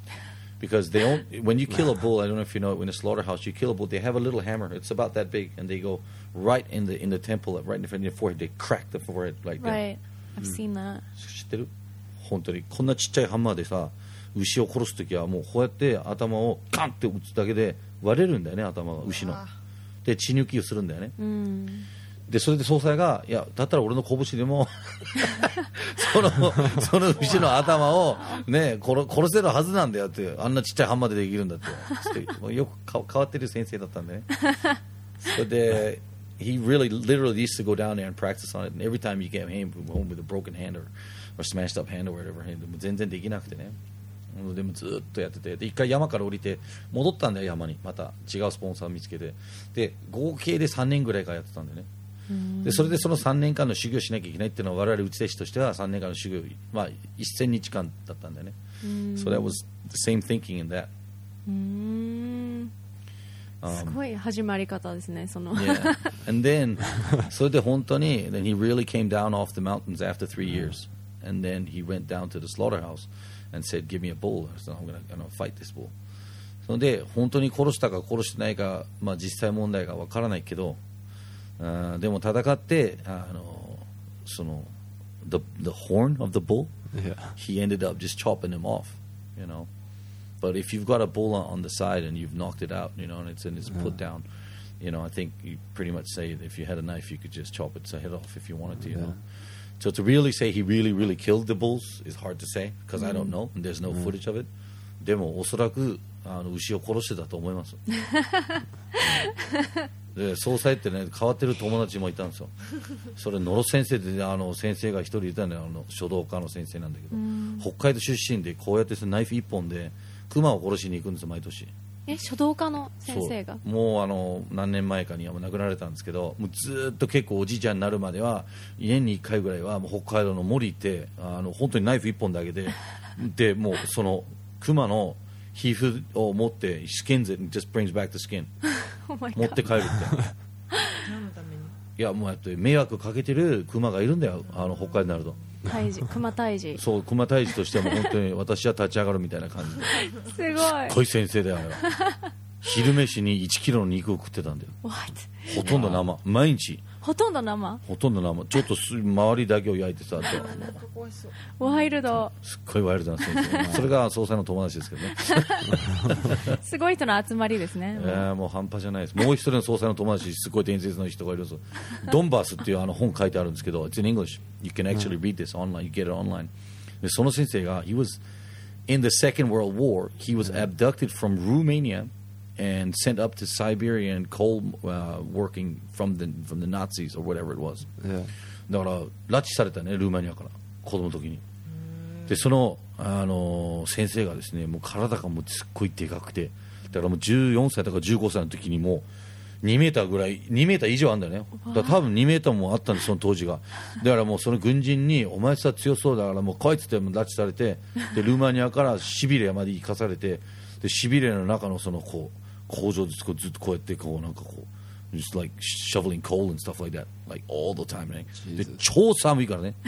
Speaker 3: because when you kill a bull, I don't know if you know it, in a slaughterhouse you kill a bull, they have a little hammer, it's about that big, and they go right in the temple, right in front of your forehead, they crack the forehead like that.
Speaker 1: Right, I've seen that.
Speaker 3: 知ってる？本当にこんなちっちゃいハンマーでさ牛を殺すときはもうこうやって頭をカンって打つだけで割れるんだよね、頭が牛ので血抜きをするんだよね、 でそれで総裁がいやだったら俺の拳でもその牛の頭を、ね、殺せるはずなんだよって、あんなちっちゃいハンマーでできるんだってよく変わってる先生だったんでね。それでhe literally used to go down there and practice on it, and every time you came home with a broken hand or smashed up hand or whatever, 全然できなくてね。でもずっとやってて、で一回山から降りて戻ったんだよ、山にまた違うスポンサーを見つけて、で合計で3年ぐらいからやってたんでね。でそれでその3年間の修行しなきゃいけないっていうのは我々打ち弟子としては3年間の修行、まあ、1000日間だったんだよね。So that was the same thinking in that.
Speaker 1: すごい始まり方ですね、その。
Speaker 3: Yeah. And then それで本当に then he really came down off the mountains after 3 years, and then he went down to the slaughterhouse and said, "Give me a bull." So I'm gonna fight this bull. それで本当に殺したか殺してないか、まあ実際問題がわからないけど、でも戦ってその the horn of the bull, he ended up just chopping him off, you know. But if you've got a bull on the side and you've knocked it out, you know, and it's put down, you know, I think you pretty much say that if you had a knife, you could just chop its head off if you wanted to, you know. So to really say he really killed the bulls is hard to say because I don't know and there's no footage of it. でもおそらく牛を殺してたと思います。で総裁ってね変わってる友達もいたんですよ。それ野呂先生で先生が一人いたのよ、書道家の先生なんだけど、北海道出身でこうやってナイフ一本で熊を殺しに行くんですよ毎年。
Speaker 1: 書道家の先生が
Speaker 3: もう何年前かにはもう亡くなられたんですけど、もうずっと結構おじいちゃんになるまでは年に1回ぐらいはもう北海道の森行って本当にナイフ一本だけででもうその熊の皮膚を持って skins it and just brings back the skin 持って帰るって
Speaker 4: 何のために？
Speaker 3: いやもうやって迷惑かけてる熊がいるんだよ、北海道になると。
Speaker 1: 熊退治。
Speaker 3: そう熊退治としても本当に私は立ち上がるみたいな感じで
Speaker 1: すごい
Speaker 3: すっごい先生だよあれは。昼飯に1キロの肉を食ってたんだよ。ほとんど生、毎日
Speaker 1: ほとんど生、
Speaker 3: ちょっと周りだけを焼いてさ
Speaker 1: ワイルド、
Speaker 3: すっごいワイルドな先生それが総裁の友達ですけどね。
Speaker 1: すごい人の集まりですね。
Speaker 3: もう半端じゃないです。もう一人の総裁の友達すごい伝説の人がいるんですよ。ドンバースっていう本書いてあるんですけど It's in English. You can actually read this online. You get it online. でその先生が He was in the Second World War. He was abducted from Romania and sent up to Siberia and coal working from the Nazis or whatever it was. だから拉致されたねルーマニアから子供の時に。でその先生がですねもう体がもうすっごいでかくて、だからもう14歳とか15歳の時にもう2メーターぐらい2メーター以上あるんだよね。だから多分2メーターもあったんですその当時が。だからもうその軍人にお前さ強そうだからもう来いっつって拉致されて、でルーマニアからシビリアまで行かされて、でシビリアの中のそのこう工場でずっとこうやってこうなんかこう just like shoveling coal and stuff like that like all the time ね。で超寒いからね。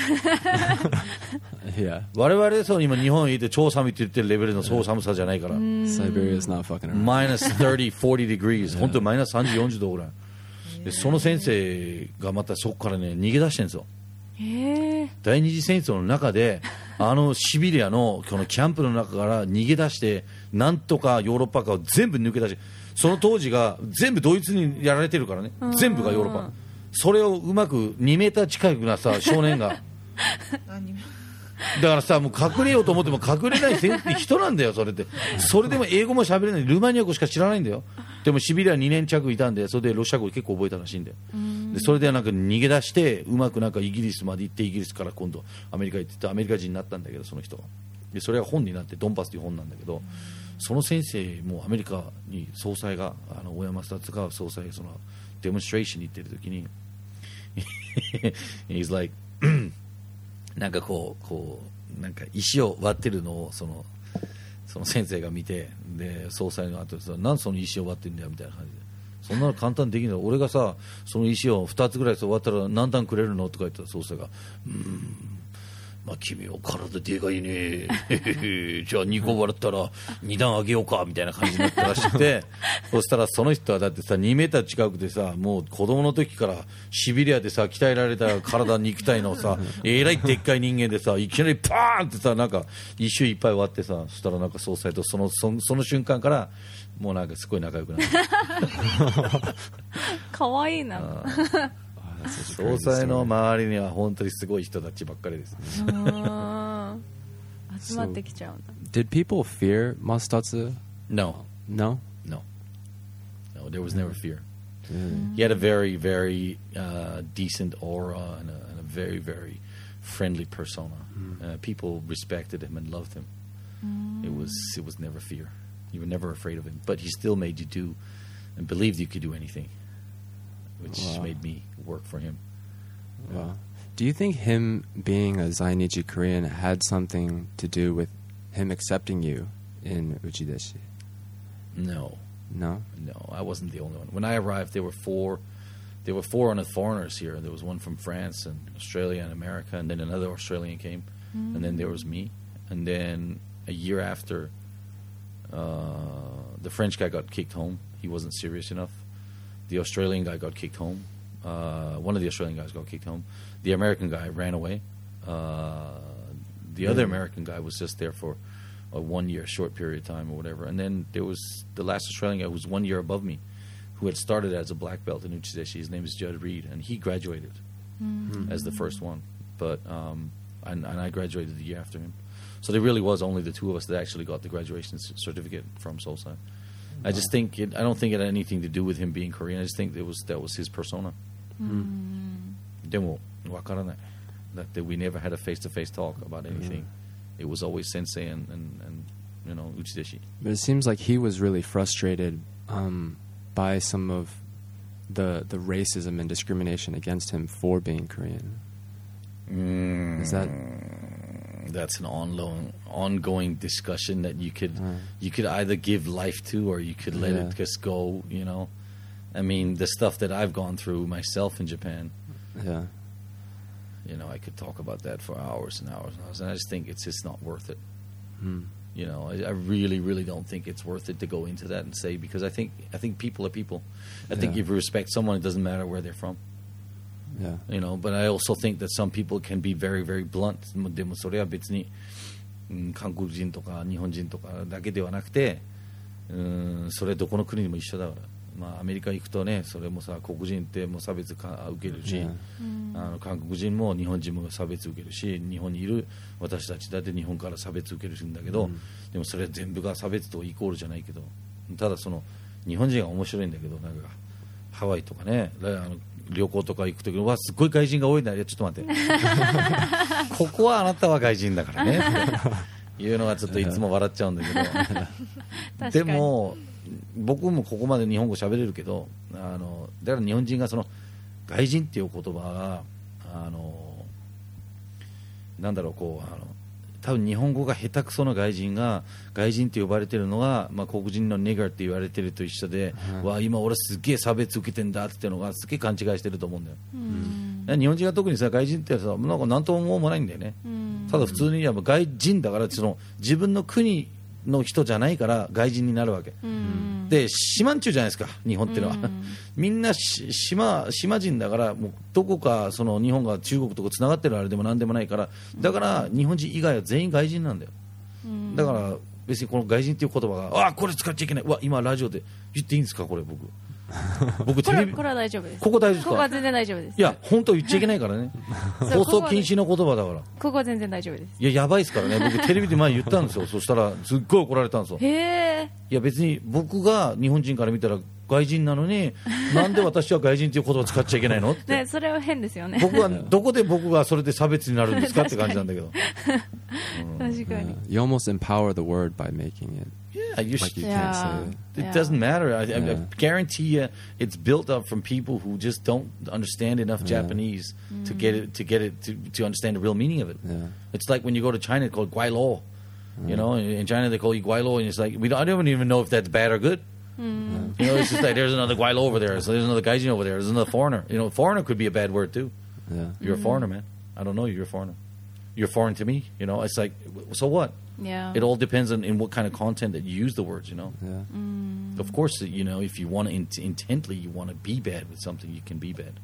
Speaker 3: 我々そう今日本にいて超寒いって言ってるレベルのそう寒さじゃないから。
Speaker 2: Siberia is not fucking around.
Speaker 3: minus 30, 40 degrees 本当にマイナス30、40度ぐらい。でその先生がまたそこからね逃げ出してるんですよ。第二次戦争の中でシビリアのこのキャンプの中から逃げ出してなんとかヨーロッパ化を全部抜け出して、その当時が全部ドイツにやられてるからね、全部がヨーロッパ。それをうまく2メーター近くなさ少年がだからさもう隠れようと思っても隠れない人なんだよそれって。それでも英語も喋れないルーマニア語しか知らないんだよ。でもシビリア2年弱いたんでそれでロシア語結構覚えたらしいんだよ。でそれでなんか逃げ出してうまくなんかイギリスまで行ってイギリスから今度アメリカ行ってアメリカ人になったんだけどその人が。でそれが本になってドンパスという本なんだけど、その先生もアメリカに総裁が大山達が総裁そのデモンストレーションに行ってる時にhe's like なんかこうなんか石を割ってるのをその先生が見て、で総裁の後でさなんでその石を割ってんだよみたいな感じで、そんなの簡単にできない、俺がさその石を2つぐらい割ったら何段くれるのとか言ったら総裁がまあ君は体でかいねじゃあ2個割ったら2段あげようかみたいな感じになったらしくてそしたらその人はだってさ2メーター近くてさもう子供の時からシビリアでさ鍛えられた体肉体のさえらいでっかい人間でさいきなりパーンってさなんか一周いっぱい割ってさ、そしたらなんか総裁とその瞬間からもうなんかすごい仲良くなる。
Speaker 1: かわいいな。
Speaker 2: That's such a
Speaker 3: 総
Speaker 2: crazy
Speaker 3: 裁の
Speaker 2: story.
Speaker 3: 周りには本当にすごい人たちばっかりです。
Speaker 1: あー集まってきちゃうんだ。
Speaker 2: Did people fear Masatatsu?
Speaker 3: No,
Speaker 2: No?
Speaker 3: no, there was never fear.
Speaker 2: Really?
Speaker 3: He had a very, very decent aura and a very, very friendly persona. People respected him and loved him. It was never fear. You were never afraid of him, but he still made you do and believed you could do anything, which
Speaker 2: Wow.
Speaker 3: made me work for him.
Speaker 2: Wow. Do you think him being a Zainichi Korean had something to do with him accepting you in Uchideshi?
Speaker 3: No,
Speaker 2: No?
Speaker 3: I wasn't the only one. When I arrived, there were four foreigners here. There was one from France and Australia and America, and then another Australian came, and then there was me. And then a year after, the French guy got kicked home. He wasn't serious enough. The Australian guy got kicked home. One of the Australian guys got kicked home. The American guy ran away. The other American guy was just there for a 1 year short period of time or whatever. And then there was the last Australian guy who was 1 year above me, who had started as a black belt in Uchideshi. His name is Judd Reed, and he graduated as the first one. But and I graduated the year after him. So there really was only the two of us that actually got the graduation certificate from Seoulside. I just think I don't think it had anything to do with him being Korean. I just think that was his persona. でもわからない。だって we never had a face-to-face talk about anything. It was always sensei and Uchideshi.
Speaker 2: But it seems like he was really frustrated by some of the racism and discrimination against him for being Korean. Is that...
Speaker 3: That's an ongoing discussion that you could either give life to or you could let it just go, I mean, the stuff that I've gone through myself in Japan,
Speaker 2: Yeah.
Speaker 3: I could talk about that for hours and hours and hours, and I just think it's just not worth it. I really, really don't think it's worth it to go into that and say, because I think people are people. I think if you respect someone, it doesn't matter where they're from.
Speaker 2: Yeah.
Speaker 3: But I also think that some people can be very, very blunt. でもそれは別に韓国人とか日本人とかだけではなくて、それどこの国にも一緒だから。まあアメリカ行くとね、それもさ黒人ってもう差別受けるし、韓国人も日本人も差別受けるし、日本にいる私たちだって日本から差別受けるんだけど、でもそれは全部が差別とイコールじゃないけど、ただその日本人が面白いんだけど、なんかハワイとかね、旅行とか行くときにわすっごい外人が多いんだよ、ちょっと待ってここはあなたは外人だからねっていうのがちょっといつも笑っちゃうんだけどでも僕もここまで日本語喋れるけどだから日本人がその外人っていう言葉がなんだろうこう多分日本語が下手くそな外人が外人って呼ばれてるのが、まあ、黒人のネガーって言われてると一緒で、わあ今俺すげえ差別受けてんだっていうのがすげえ勘違いしてると思うんだよ、日本人が特にさ外人ってさなんか何とも思わないんだよね、ただ普通に外人だからその自分の国の人じゃないから外人になるわけ、で島んちゅうじゃないですか日本っていうのは、みんな島人だからもうどこかその日本が中国とかつながってるあれでもなんでもないからだから日本人以外は全員外人なんだよ、だから別にこの外人っていう言葉がこれ使っちゃいけない、今ラジオで言っていいんですかこれ僕テレビ
Speaker 1: これは大丈夫です。
Speaker 3: ここ大丈夫ですか？
Speaker 1: ここは全然大丈夫です。
Speaker 3: いや本当言っちゃいけないからね放送禁止の言葉だから
Speaker 1: ここは全然大丈夫です。
Speaker 3: いややばいですからね僕テレビで前言ったんですよそしたらすっごい怒られたんですよ。
Speaker 1: へえ。
Speaker 3: いや別に僕が日本人から見たら外人なのになんで私は外人という言葉を使っちゃいけないのって
Speaker 1: ね、それは変ですよね。
Speaker 3: 僕はどこで僕がそれで差別になるんですかって感じなんだけど
Speaker 1: 確かに。
Speaker 2: You almost empower the word by making it.
Speaker 3: Yeah, you
Speaker 2: Like you can't say it.
Speaker 3: It doesn't matter. I guarantee you, it's built up from people who just don't understand enough Japanese to get it to understand the real meaning of it.
Speaker 2: Yeah.
Speaker 3: It's like when you go to China, it's called guailo. You know, in China they call you guailo, and it's like I don't even know if that's bad or good. You know, it's just like there's another guailo over there, so there's another gaijin over there, there's another foreigner. You know, foreigner could be a bad word too.
Speaker 2: Yeah.
Speaker 3: You're a foreigner, man. I don't know you. You're a foreigner. You're foreign to me. You know, it's like so what?
Speaker 1: Yeah.
Speaker 3: It all depends on in what kind of content that you use the words, you know.
Speaker 2: Yeah.
Speaker 3: Of course, you know, if you want to intently, you want to be bad with something, you can be bad.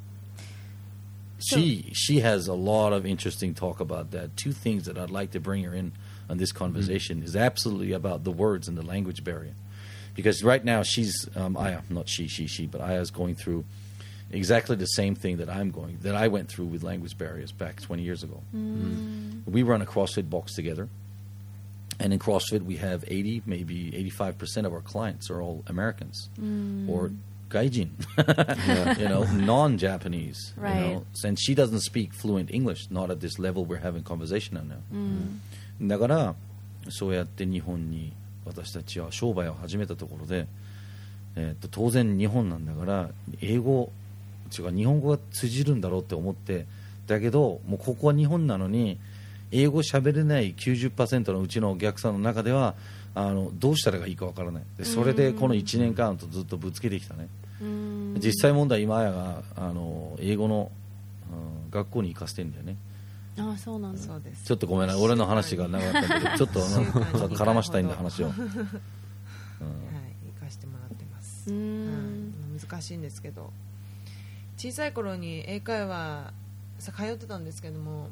Speaker 3: She has a lot of interesting talk about that. Two things that I'd like to bring her in on this conversation is absolutely about the words and the language barrier. Because right now she's, Aya, not she, but Aya's going through exactly the same thing that I went through with language barriers back 20 years ago. We run a CrossFit box together, and in CrossFit we have 80, maybe 85% of our clients are all Americans or gaijin, non-Japanese.
Speaker 1: Right.
Speaker 3: And she doesn't speak fluent English, not at this level we're having conversation on now. だからそうやって日本に私たちは商売を始めたところで、当然日本なんだから英語違う日本語が通じるんだろうって思って、だけどもうここは日本なのに英語喋れない 90% のうちのお客さんの中ではどうしたらいいかわからないで、それでこの1年間とずっとぶつけてきたね。実際問題今やが英語の、学校に行かせてんだよね。
Speaker 1: ああそうなんだ。
Speaker 4: そうです。
Speaker 3: ちょっとごめんな、俺の話が長かったけどちょっと絡ましたいんだ話を、
Speaker 4: はい、行かしてもらってます。難しいんですけど、小さい頃に英会話通ってたんですけども、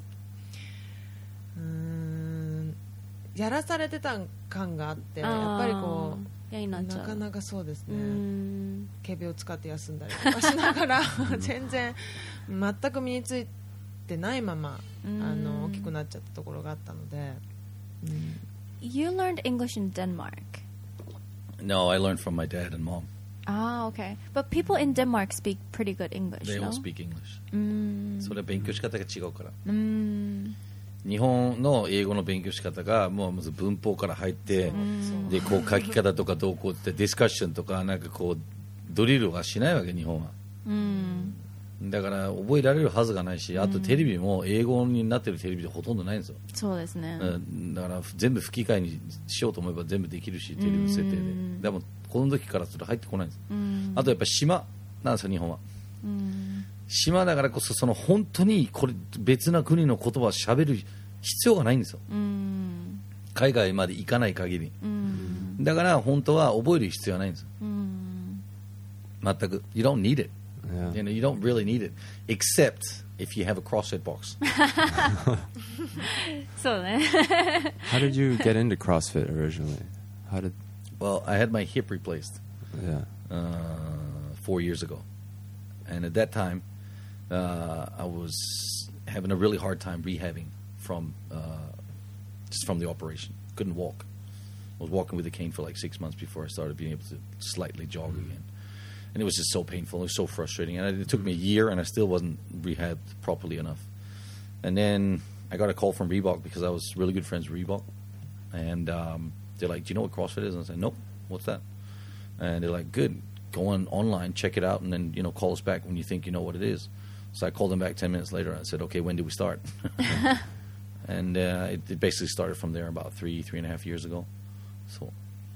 Speaker 4: やらされてた感があって、やっぱりこうなかなかそうですね、警備を使って休んだりとかしながら全然全く身についてないまま大きくなっちゃったところがあったので。
Speaker 1: You learned English in Denmark?
Speaker 3: No, I learned from my dad and mom.
Speaker 1: Ah, okay. But people in Denmark speak pretty good English,
Speaker 3: They
Speaker 1: no?
Speaker 3: all speak English. それは勉強仕方が違うから。日本の英語の勉強仕方がもうまず文法から入って、でこう書き方とかどうこうってディスカッションとかなんかこうドリルはしないわけ日本は。だから覚えられるはずがないし、あとテレビも英語になってるテレビでほとんどないんですよ。
Speaker 1: そうですね。
Speaker 3: だから全部吹き替えにしようと思えば全部できるし、テレビ設定で。でもこの時からそれ入ってこないんです。あとやっぱ島なんですよ日本は。島だからこそその本当にこれ別な国の言葉を喋る必要がないんですよ。海外まで行かない限り。だから本当は覚える必要はないんですよ。全く。You don't need it.
Speaker 2: Yeah.
Speaker 3: You don't really need it, except if you have a CrossFit box.
Speaker 1: そうね。
Speaker 2: How did you get into CrossFit originally?
Speaker 3: Well, I had my hip replaced 4 years ago. And at that time, I was having a really hard time rehabbing from the operation. Couldn't walk. I was walking with a cane for like 6 months before I started being able to slightly jog again. And it was just so painful. It was so frustrating. And it took me a year, and I still wasn't rehabbed properly enough. And then I got a call from Reebok because I was really good friends with Reebok. And they're like, do you know what CrossFit is? And I said, nope. What's that? And they're like, good. Go online, check it out, and then call us back when you think you know what it is. So I called them back 10 minutes later, and I said, okay, when do we start? And it basically started from there about 3.5 years ago. So,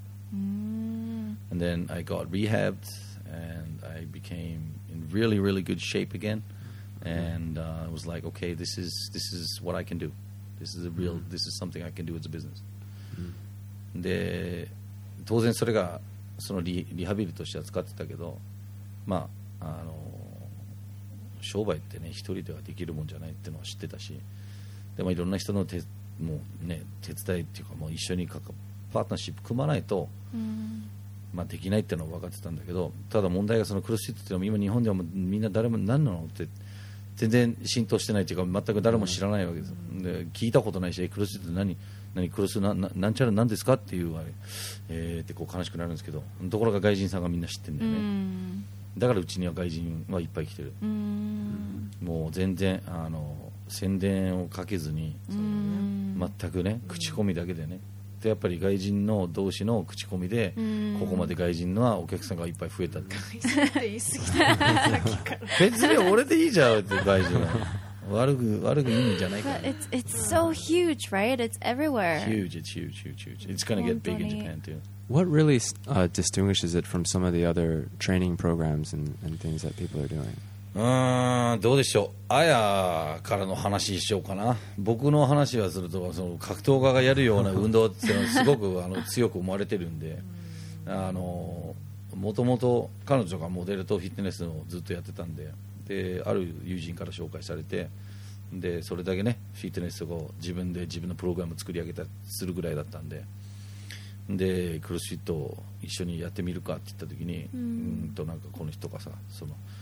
Speaker 3: and then I got rehabbed, and I became in really, really good shape again. And I was like, okay, this is what I can do. This is something I can do as a business. で、当然それがそのリハビリとしては使ってたけど、まあ商売ってね一人ではできるもんじゃないっていうのは知ってたし、でもいろんな人の手伝いっていうかもう一緒にパートナーシップ組まないと、まあ、できないっていうのは分かってたんだけど、ただ問題がそのクロスフィットっていうのも今日本ではみんな誰も何なのって全然浸透してないっていうか全く誰も知らないわけです。で聞いたことないしクロスフィットって何クロスなんちゃらなんですかっていうってこう悲しくなるんですけど、ところが外人さんがみんな知ってるんだよね。だからうちには外人はいっぱい来てる。もう全然宣伝をかけずに全くね口コミだけでね。でやっぱり外人の同士の口コミでここまで外人のお客さんがいっぱい増えたって。
Speaker 4: 外人って言い過ぎたさっきから。
Speaker 3: 別に俺でいいじゃんって外人は。悪くいいんじゃないかな。
Speaker 1: It's so huge, right? It's everywhere.
Speaker 3: Huge. It's huge. It's going to get big in Japan too.
Speaker 2: What really distinguishes it from some of the other training programs and things that people are doing?
Speaker 3: どうでしょう。あやからの話しようかな。僕の話はするとその格闘家がやるような運動ってすごく強く思われてるんで、もともと彼女がモデルとフィットネスをずっとやってたんで、である友人から紹介されて、でそれだけねフィットネスを自分のプログラムを作り上げたりするぐらいだったんで、でクロスフィットを一緒にやってみるかって言った時に、なんかこの人がさ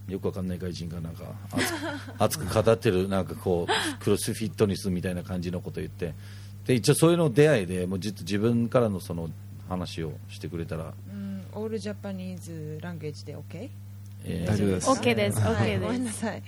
Speaker 3: よくわかんない外人がなんか熱く語ってるなんかこうクロスフィットネスみたいな感じのことを言って、で一応そういうの出会いでもう自分からのその話をしてくれたら、
Speaker 4: オールジャパニーズランゲージで OK？
Speaker 2: 大丈夫です。
Speaker 1: OK です。 OK です。
Speaker 4: ごめんなさい。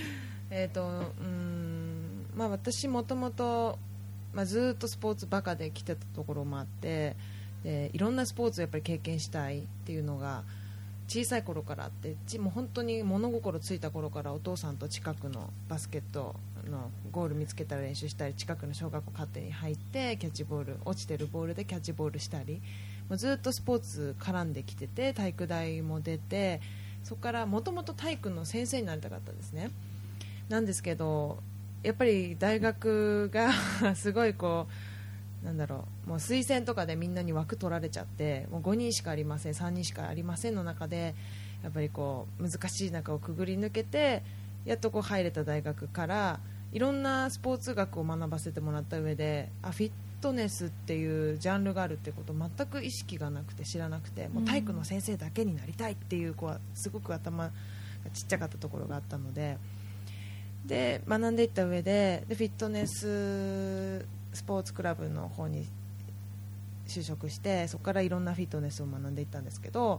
Speaker 4: まあ私もともとずっとスポーツバカで来てたところもあって、でいろんなスポーツをやっぱり経験したいっていうのが小さい頃からあって、もう本当に物心ついた頃からお父さんと近くのバスケットのゴール見つけたら練習したり、近くの小学校勝手に入ってキャッチボール、落ちてるボールでキャッチボールしたり、もうずっとスポーツ絡んできてて、体育大も出て、そこからもともと体育の先生になりたかったんですね。なんですけどやっぱり大学がすごいこうなんだろう、もう推薦とかでみんなに枠取られちゃって、もう5人しかありません、3人しかありませんの中で、やっぱりこう難しい中をくぐり抜けてやっとこう入れた大学から、いろんなスポーツ学を学ばせてもらった上で、フィットネスっていうジャンルがあるってことを全く意識がなくて知らなくて、もう体育の先生だけになりたいっていう子はすごく頭がちっちゃかったところがあったので、で学んでいった上で、フィットネススポーツクラブの方に就職して、そこからいろんなフィットネスを学んでいったんですけど、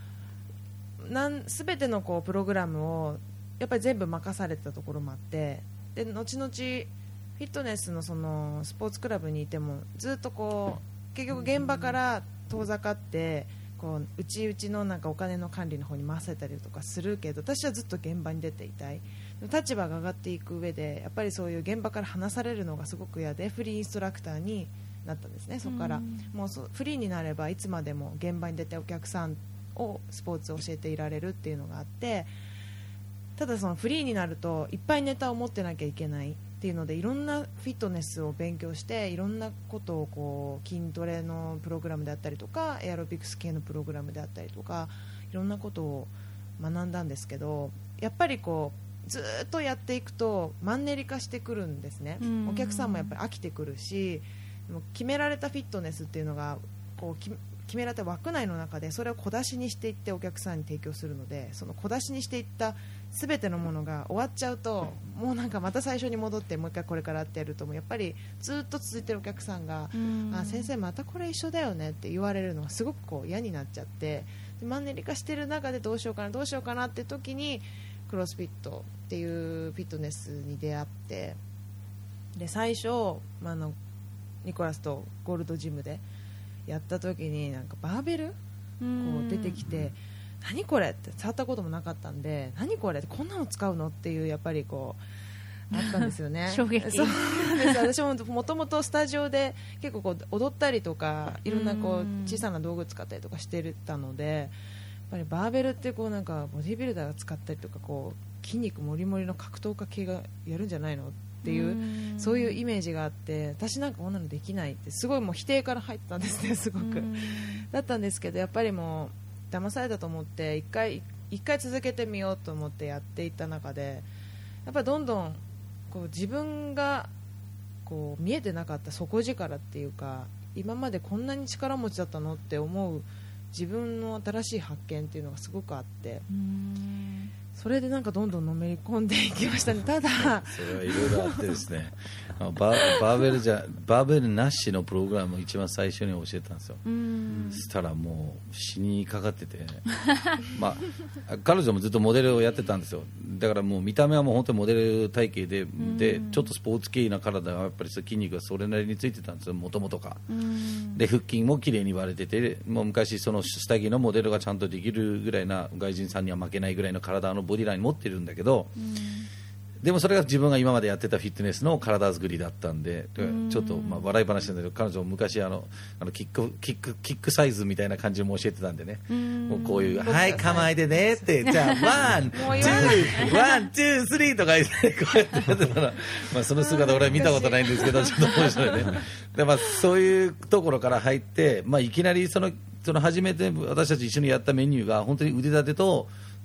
Speaker 4: 全てのこうプログラムをやっぱり全部任されてたところもあって、で後々フィットネスのそのスポーツクラブにいてもずっとこう結局現場から遠ざかってこう内々のなんかお金の管理の方に回されたりとかするけど、私はずっと現場に出ていたい。立場が上がっていく上でやっぱりそういう現場から離されるのがすごく嫌で、フリーインストラクターになったんですね。そこからもうフリーになればいつまでも現場に出てお客さんをスポーツを教えていられるっていうのがあって、ただそのフリーになるといっぱいネタを持ってなきゃいけないっていうので、いろんなフィットネスを勉強して、いろんなことをこう筋トレのプログラムであったりとか、エアロビクス系のプログラムであったりとか、いろんなことを学んだんですけど、やっぱりこうずっとやっていくとマンネリ化してくるんですね。お客さんもやっぱり飽きてくるし、決められたフィットネスっていうのがこう決められた枠内の中で、それを小出しにしていってお客さんに提供するので、その小出しにしていった全てのものが終わっちゃうと、もうなんかまた最初に戻ってもう一回これからってやると、もうやっぱりずっと続いてるお客さんが、先生またこれ一緒だよねって言われるのがすごくこう嫌になっちゃって、でマンネリ化してる中でどうしようかなって時にクロスフィットっていうフィットネスに出会って、で最初、ニコラスとゴールドジムでやった時になんかバーベルこう出てきて、何これって触ったこともなかったんで、何これってこんなの使うのっていうやっぱりこうあったんですよね。
Speaker 1: 衝撃。
Speaker 4: そうです私もともとスタジオで結構こう踊ったりとかいろんなこう小さな道具使ったりとかしてたので、やっぱりバーベルってこうなんかボディビルダーが使ったりとかこう筋肉もりもりの格闘家系がやるんじゃないのっていうそういうイメージがあって、私なんかこんなのできないってすごいもう否定から入ってたんですね。すごくだったんですけど、やっぱりもう騙されたと思って一回続けてみようと思ってやっていった中で、やっぱりどんどんこう自分がこう見えてなかった底力っていうか、今までこんなに力持ちだったのって思う自分の新しい発見っていうのがすごくあって、それでなんかどんどんのめり込んでいきましたね。ただ
Speaker 3: それはいろいろあってですねバーベルなしのプログラムを一番最初に教えたんですよ。そしたらもう死にかかってて彼女もずっとモデルをやってたんですよ。だからもう見た目はもう本当にモデル体型でちょっとスポーツ系な体がやっぱり筋肉がそれなりについてたんですよ、もともとか。で腹筋も綺麗に割れてて、もう昔その下着のモデルがちゃんとできるぐらいな、外人さんには負けないぐらいの体のボディライン持ってるんだけど、でもそれが自分が今までやってたフィットネスの体作りだったんで、ちょっと笑い話なんだけど、彼女も昔キックサイズみたいな感じも教えてたんでね、もうこういうはい構えてねって、じゃあワンツースリーとか言ってこうやってやってたら、その姿俺は見たことないんですけど、ちょっと面白いね。でそういうところから入って、いきなりその初めて私たち一緒にやったメニューが本当に腕立てと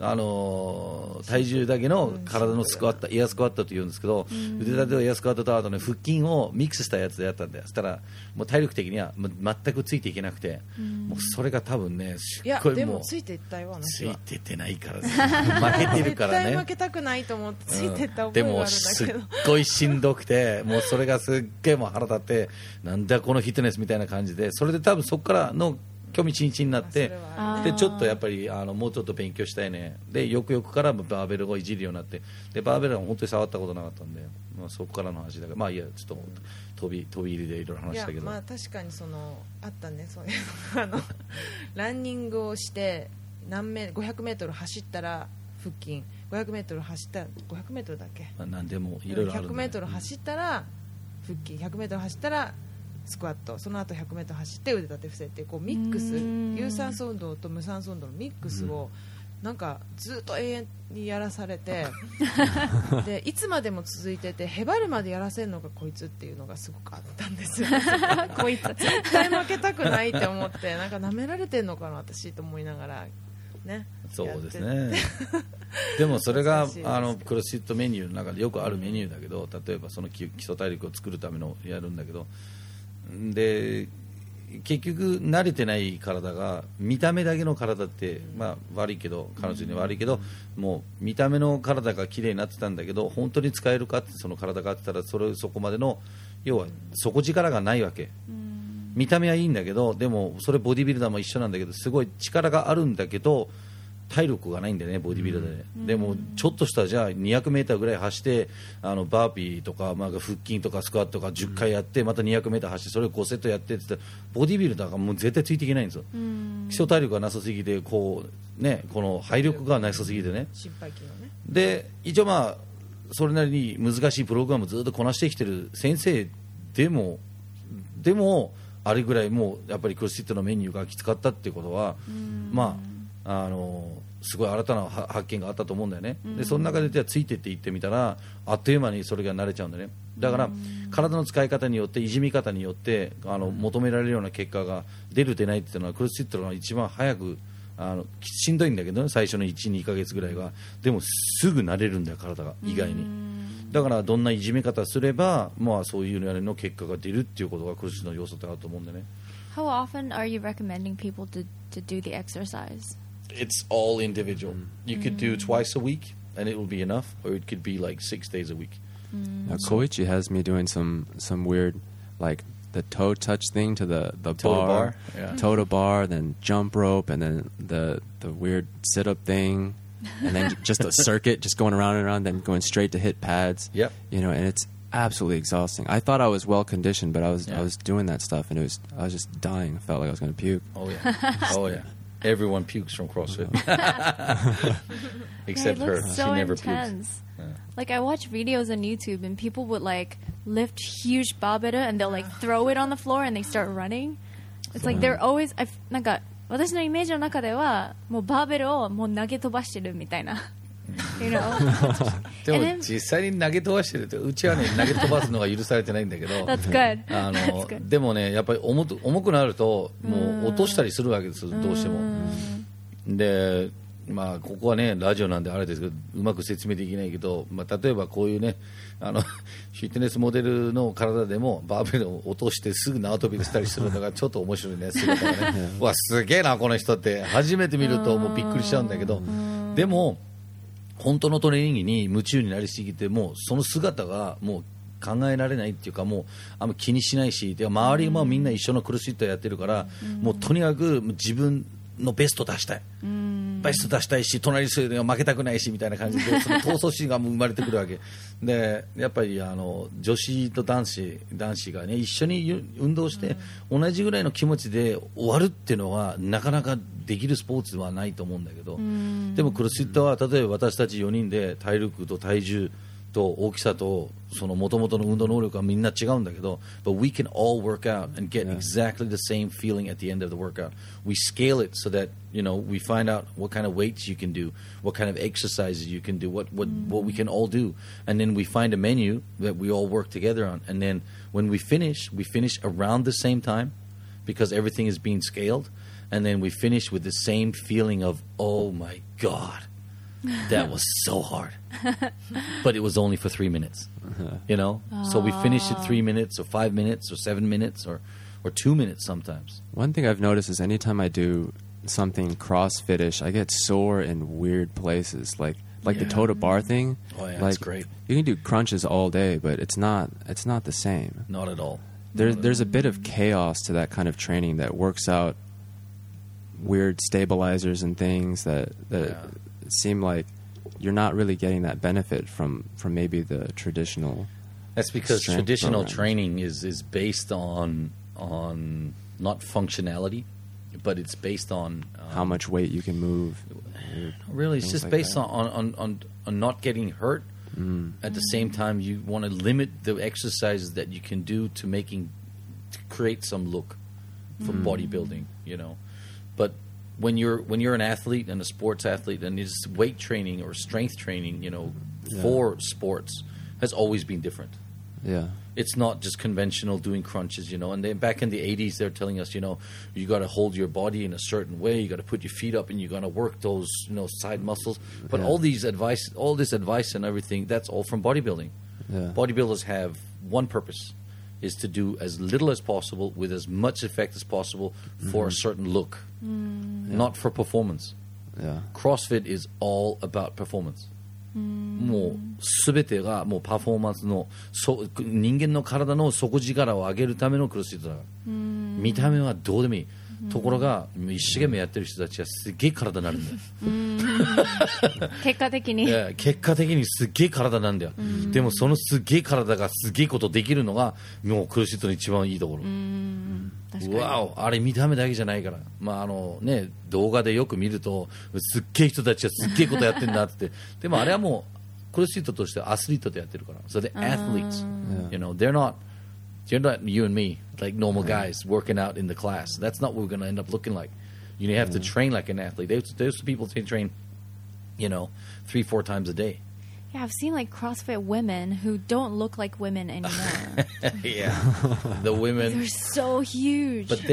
Speaker 3: 体重だけの体のスクワット、エアスクワットと言うんですけど、腕立てとエアスクワットとあとね腹筋をミックスしたやつでやったんで、そしたらもう体力的には全くついていけなくて、もうそれが多分ね、
Speaker 4: いやでもついていったよ、
Speaker 3: ついてってないから負けてるからね。
Speaker 4: 絶対負けたくないと思ってついていった覚えがあるんだけど、
Speaker 3: でもすっごいしんどくて、もうそれがすっげえもう腹立って、なんだこのフィットネスみたいな感じで、それで多分そこからの興味津々になって、でちょっとやっぱりもうちょっと勉強したいね、でよくよくからバーベルをいじるようになって、でバーベルは本当に触ったことなかったんで、まあ、そこからの話だから、まあいいや、ちょっと飛び入りでいろいろ話したけど、
Speaker 4: いやまあ確かにあったね、そういうランニングをして500メートル走ったら腹筋、500メートル走ったら500メートルだっけ、
Speaker 3: なんでもいろいろあるんで、
Speaker 4: 100メートル走ったら腹筋、100メートル走ったらスクワット、その後100メートル走って腕立て伏せってこうミックス、有酸素運動と無酸素運動のミックスをなんかずっと永遠にやらされてでいつまでも続いてて、へばるまでやらせるのがこいつっていうのがすごくあったんですよこいつ絶対負けたくないって思って、なんか舐められてんのかな私と思いながらね。
Speaker 3: そうですねでもそれがクロスフィットメニューの中でよくあるメニューだけど、例えばその基礎体力を作るためのやるんだけど、で結局慣れてない体が見た目だけの体って、まあ、悪いけど彼女には悪いけど、もう見た目の体が綺麗になってたんだけど、本当に使えるかってその体があったらそこまでの要は底力がないわけ。見た目はいいんだけど、でもそれボディビルダーも一緒なんだけど、すごい力があるんだけど体力がないんだよね、ボディビルダーで。でもちょっとしたじゃあ200メーターぐらい走ってバーピーとか、まあ、腹筋とかスクワットとか10回やって、また200メーター走ってそれを5セットやってって言ったらボディビルダーがもう絶対ついていけないんですよ。基礎体力がなさすぎてこう、ね、この肺力がなさすぎてね、
Speaker 4: 心肺機能ね。
Speaker 3: で一応まあそれなりに難しいプログラムをずっとこなしてきてる先生でもあれぐらいもうやっぱりクロスフィットのメニューがきつかったっていうことは、まあすごい新たな発見があったと思うんだよね。でその中でじゃあついてっていってみたらあっという間にそれが慣れちゃうんだよね。だから体の使い方によっていじみ方によって求められるような結果が出る出ないっていうのはクロスフィットが一番早くしんどいんだけど、ね、最初の 1,2 ヶ月ぐらいが。でもすぐ慣れるんだよ体が意外に。だからどんないじめ方すれば、まあ、そういうの結果が出るっていうことがクロスフィットの要素ってあると思うんでね。
Speaker 1: How often are you recommending people to do the exercise?
Speaker 3: It's all individual. You could do twice a week and it will be enough, or it could be like 6 days a week.
Speaker 2: Koichi has me doing some weird, like the toe touch thing to the bar,
Speaker 3: yeah.
Speaker 2: toe to bar, then jump rope, and then the weird sit up thing, and then just a circuit, just going around and around, then going straight to hit pads.
Speaker 3: Yep.
Speaker 2: And it's absolutely exhausting. I thought I was well conditioned, but I was doing that stuff, and I was just dying. I felt like I was going to puke.
Speaker 3: Oh yeah, oh yeah. Everyone pukes from CrossFit, except
Speaker 1: it
Speaker 3: her.
Speaker 1: Looks so
Speaker 3: she never
Speaker 1: intense.
Speaker 3: pukes. Yeah.
Speaker 1: Like I watch videos on YouTube, and people would like lift huge barbell, and they'll like throw it on the floor, and they start running. It's like they're always なんか私のイメージの中ではもうバーベルをもう投げ飛ばしてるみたいな。You know?
Speaker 3: でも実際に投げ飛ばしてるって、うちはね投げ飛ばすのが許されてないんだけど
Speaker 1: That's good. That's good.
Speaker 3: でもねやっぱり重くなるともう落としたりするわけですよ、どうしても。でまあここはねラジオなんであれですけどうまく説明できないけど、まあ、例えばこういうねフィットネスモデルの体でもバーベルを落としてすぐ縄跳びしたりするのがちょっと面白いね姿がねわすげえなこの人って初めて見るともうびっくりしちゃうんだけど、でも本当のトレーニングに夢中になりすぎてもうその姿がもう考えられないっていうか、もうあんま気にしないし、で周りもみんな一緒のクロスフィットやってるから、もうとにかく自分のベスト出したい、ベスト出したいし隣にが負けたくないしみたいな感じでその闘争心が生まれてくるわけで、やっぱり女子と男子がね一緒に運動して同じぐらいの気持ちで終わるっていうのはなかなかできるスポーツはないと思うんだけど、でもクロスフィットは例えば私たち4人で体力と体重と大きさとその元々の運動能力はみんな違うんだけど、 but we can all work out and get exactly the same feeling at the end of the workout. We scale it so that we find out what kind of weights you can do, what kind of exercises you can do, what we can all do, and then we find a menu that we all work together on, and then when we finish around the same time because everything is being scaled, and then we finish with the same feeling of oh my god, That was so hard. But it was only for 3 minutes, you know? So we finished it 3 minutes or 5 minutes or 7 minutes or 2 minutes sometimes.
Speaker 2: One thing I've noticed is anytime I do something CrossFit-ish, I get sore in weird places, like the Tota bar thing.
Speaker 3: Oh yeah,
Speaker 2: like,
Speaker 3: that's great.
Speaker 2: You can do crunches all day, but it's not the same.
Speaker 3: Not at all.
Speaker 2: There's a bit of chaos to that kind of training that works out weird stabilizers and things that seem like you're not really getting that benefit from maybe the traditional.
Speaker 3: That's because traditional
Speaker 2: programs.
Speaker 3: training is based on not functionality, but it's based on
Speaker 2: How much weight you can move.
Speaker 3: Really, it's
Speaker 2: things
Speaker 3: just
Speaker 2: like
Speaker 3: based
Speaker 2: that.
Speaker 3: on not getting hurt. At the same time, you want to limit the exercises that you can do to create some look for bodybuilding, you know. But when you're an athlete and a sports athlete, and it's weight training or strength training, you know, for sports has always been different.
Speaker 2: Yeah.
Speaker 3: It's not just conventional doing crunches, you know. And then back in the 80s, they're telling us, you know, you got to hold your body in a certain way. You got to put your feet up, and you got to work those, you know, side muscles. But all this advice and everything, that's all from bodybuilding.
Speaker 2: Yeah.
Speaker 3: Bodybuilders have one purpose, is to do as little as possible with as much effect as possible for a certain look, not for performance.
Speaker 2: Yeah.
Speaker 3: CrossFit is all about performance. もう全てがもうパフォーマンスの人間の体の底力を上げるためのクロスフィットだから、見た目はどうでもいい、ところが一生懸命やってる人たちはすげえ体になるんだよ。
Speaker 1: 結果的に
Speaker 3: 結果的にすげえ体なんだよ。でもそのすげえ体がすげえことできるのがもうクロスフィットの一番いいところ。わお、あれ見た目だけじゃないから、まあね、動画でよく見るとすっげえ人たちはすっげえことやってんだって。でもあれはもうクロスフィットとしてアスリートでやってるから。So the athletes, you know, they're not you and me, like normal guys working out in the class. That's not what we're going to end up looking like. You have to train like an athlete. There's people who train, you know, 3-4 times a day.
Speaker 1: Yeah, I've seen like CrossFit women who don't look like women anymore.
Speaker 3: Yeah, the women.
Speaker 1: They're so huge.
Speaker 3: But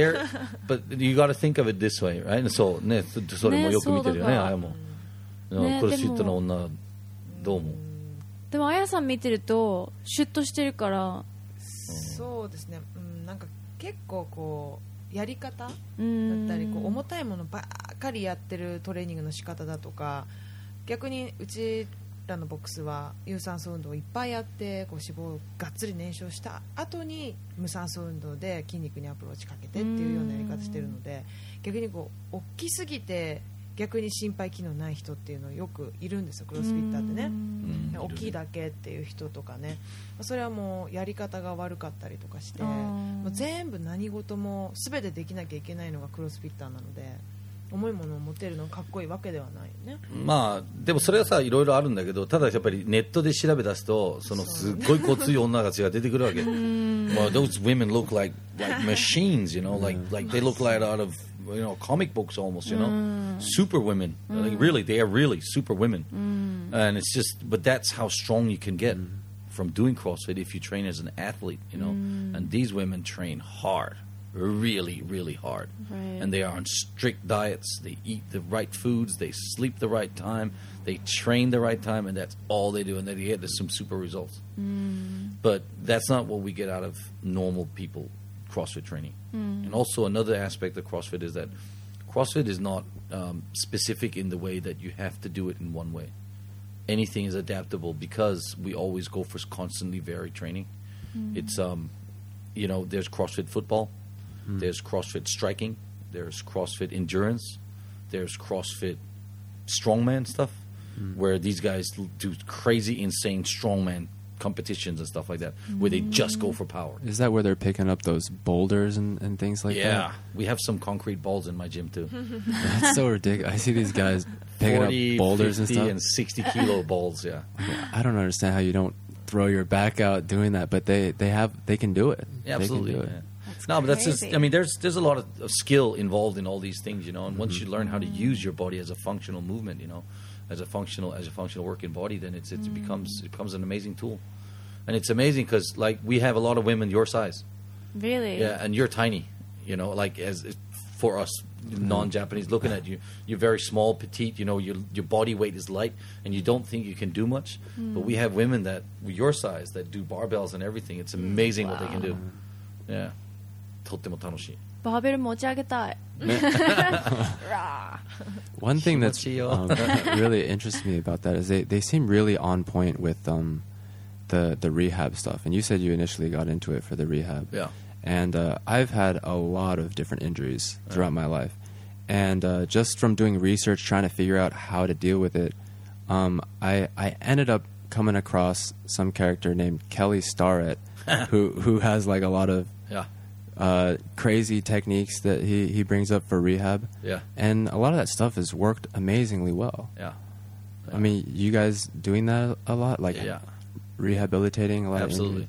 Speaker 3: you got to think of it this way, right? そうね、それもよく見てるよね、あやも。クロスフィットの女どう思う？
Speaker 1: でもあやさん見てるとシュッとしてるから。
Speaker 4: そうですね。なんか結構こうやり方だったり、こう重たいものばっかりやってるトレーニングの仕方だとか、逆にうちらのボックスは有酸素運動をいっぱいやってこう脂肪をがっつり燃焼した後に無酸素運動で筋肉にアプローチかけてっていうようなやり方してるので、逆にこう大きすぎて逆に心肺機能ない人っていうのよくいるんですよ、クロスフィッターってね。大きいだけっていう人とかね、それはもうやり方が悪かったりとかして、もう全部何事も全てできなきゃいけないのがクロスフィッターなので、重いものを持てるのがかっこいいわけではないね。
Speaker 3: まあでもそれはさ、いろいろあるんだけど、ただやっぱりネットで調べ出すとそのすっごいごつい女たちが出てくるわけ。Well, those women look like machines, you know, like they look like out of, you know, comic books almost, you know, super women. Like really, they are really super women, and it's just, but that's how strong you can get from doing CrossFit if you train as an athlete, you know. And these women train hard, really, really hard, and they are on strict diets. They eat the right foods, they sleep the right time, they train the right time, and that's all they do, and they get some super results. But that's not what we get out of normal people CrossFit training. And also another aspect of CrossFit is that CrossFit is not specific in the way that you have to do it in one way. Anything is adaptable because we always go for constantly varied training. It's you know, there's CrossFit football, there's CrossFit striking, there's CrossFit endurance, there's CrossFit strongman stuff, where these guys do crazy, insane strongman competitions and stuff like that, where they just go for power.
Speaker 2: Is that where they're picking up those boulders and things like that?
Speaker 3: Yeah, we have some concrete balls in my gym too.
Speaker 2: That's so ridiculous. I see these guys picking
Speaker 3: 40,
Speaker 2: up boulders
Speaker 3: 50
Speaker 2: and
Speaker 3: and
Speaker 2: stuff.
Speaker 3: 60 kilo balls, yeah.
Speaker 2: I don't understand how you don't throw your back out doing that, but they can do it.
Speaker 3: Yeah, absolutely.
Speaker 2: They can do it.
Speaker 3: Yeah. No, but that's just, I mean, there's a lot of skill involved in all these things, you know, and once you learn how to use your body as a functional movement, you know, as a functional working body, then it becomes an amazing tool. And it's amazing because, like, we have a lot of women your size.
Speaker 1: Really?
Speaker 3: Yeah, and you're tiny, you know, like, as for us non-Japanese looking at you. You're very small, petite. You know, your body weight is light, and you don't think you can do much. But we have women that your size that do barbells and everything. It's amazing what they can do. Yeah, とっても楽しい。
Speaker 1: バーベル持ち上げたい。
Speaker 2: One thing that's really interests me about that is they seem really on point with the rehab stuff. And you said you initially got into it for the rehab.
Speaker 3: Yeah.
Speaker 2: And I've had a lot of different injuries throughout my life. And just from doing research, trying to figure out how to deal with it, I ended up coming across some character named Kelly Starrett, who has like a lot of crazy techniques that he brings up for rehab.
Speaker 3: Yeah.
Speaker 2: And a lot of that stuff has worked amazingly well.
Speaker 3: Yeah.
Speaker 2: I mean, you guys doing that a lot? Like rehabilitating a lot?
Speaker 3: Absolutely.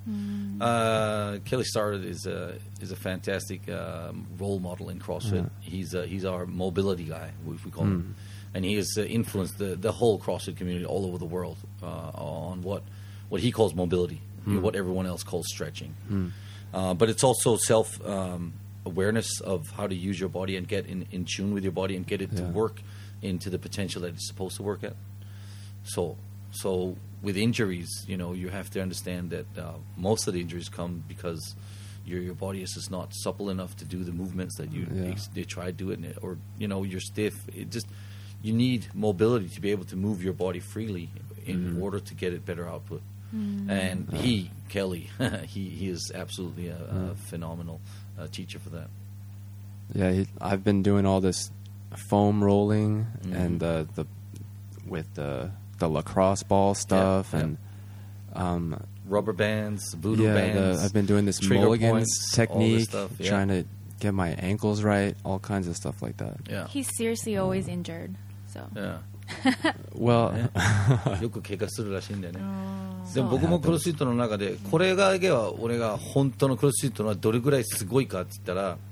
Speaker 3: Kelly Starrett is a fantastic role model in CrossFit. He's our mobility guy, we call him. And he has influenced the whole CrossFit community all over the world on what he calls mobility, what everyone else calls stretching. But it's also self-awareness of how to use your body and get in tune with your body and get it to work into the potential that it's supposed to work at. So with injuries, you know, you have to understand that most of the injuries come because your body is just not supple enough to do the movements that they try to do it, or you know, you're stiff. You need mobility to be able to move your body freely in order to get it better output. And Kelly, he is absolutely a phenomenal teacher for that.
Speaker 2: Yeah, I've been doing all this foam rolling and with the lacrosse ball stuff and
Speaker 3: rubber bands, voodoo bands.
Speaker 2: I've been doing this mulligans technique, trying to get my ankles right, all kinds of stuff like that.
Speaker 3: Yeah.
Speaker 1: He's seriously always injured. So.
Speaker 3: Yeah.
Speaker 2: Well,
Speaker 3: よく怪我するらしいんだよね。でも僕もクロスフィットの中でこれが俺が本当のクロスフィットのはどれぐらいすごいかって言ったら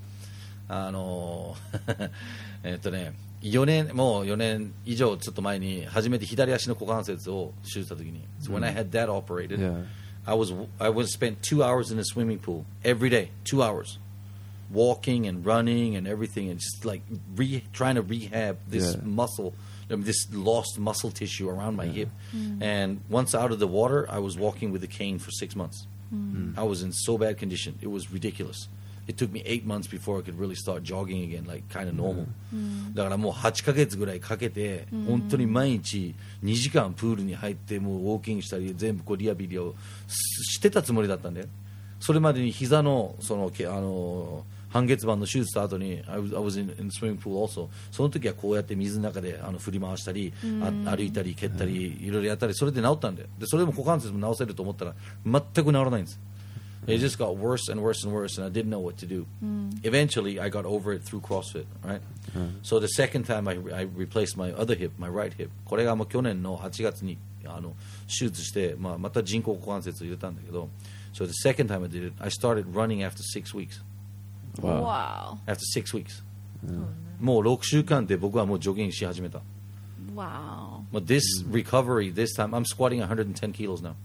Speaker 3: 4年以上ちょっと前に初めて左足の股関節を手術した時に、so when I had that operated, I was spent 2 hours in a swimming pool every day, 2 hours, walking and running and everything, and just like trying to rehab this muscle, this lost muscle tissue around my hip. And once out of the water, I was walking with a cane for 6 months. I was in so bad condition, it was ridiculous. It took me 8 months before I could really start jogging again, like kind of normal. だからもう8ヶ月ぐらいかけて、本当に毎日2時間プールに入ってもうウォーキングしたり全部こうリハビリをしてたつもりだったんだよ。それまでに膝のその半月板の手術した後に I was in the swimming pool also. その時はこうやって水の中で振り回したり、歩いたり蹴ったりいろいろやったり、それで治ったんだよ。でそれでも股関節も治せると思ったら全く治らないんです。It just got worse and worse and worse, and I didn't know what to do. Eventually, I got over it through CrossFit, right? So the second time I replaced my other hip, my right hip. これがもう去年の8月に手術して、また人工股関節を入れたんだけど、So the second time I did it, I started running after 6 weeks.
Speaker 1: Wow.
Speaker 3: After 6 weeks. もう6週間で僕はもうジョギングし始めた。
Speaker 1: Wow.
Speaker 3: But this recovery, this time, I'm squatting 110 kilos now.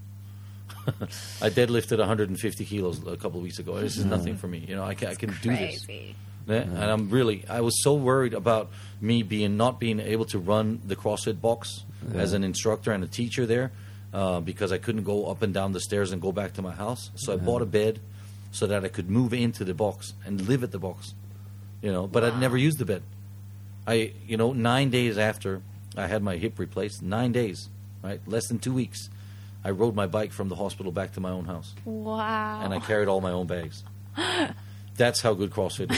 Speaker 3: I deadlifted 150 kilos a couple of weeks ago. This is nothing for me. You know, I can do this. And I was so worried about me not being able to run the CrossFit box as an instructor and a teacher there because I couldn't go up and down the stairs and go back to my house. So I bought a bed so that I could move into the box and live at the box. You know, but I'd never used the bed. 9 days after I had my hip replaced, 9 days, right? Less than 2 weeks. I rode my bike from the hospital back to my own house.
Speaker 1: Wow.
Speaker 3: And I carried all my own bags. That's how good CrossFit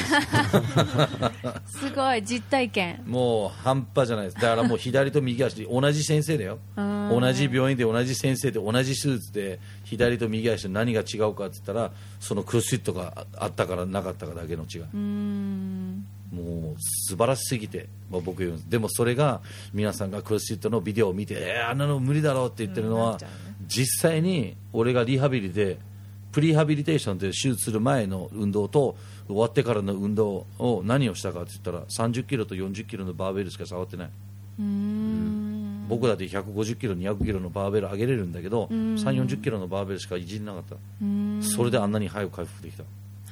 Speaker 3: is.
Speaker 1: すごい、実体験。
Speaker 3: もう半端じゃないです。だからもう左と右足で同じ先生だよ。同じ病院で同じ先生で同じ手術で左と右足で何が違うかって言ったら、そのクロスフィットがあったからなかったかだけの違い。もう素晴らしすぎて、僕言うんです。でもそれが皆さんがクロスフィットのビデオを見て、あんなの無理だろうって言ってるのは、実際に俺がリハビリでプリハビリテーションで手術する前の運動と終わってからの運動を何をしたかって言ったら30キロと40キロのバーベルしか触ってない。僕だって150キロ200キロのバーベル上げれるんだけど、3、40キロのバーベルしかいじんなかった。それであんなに早く回復できた。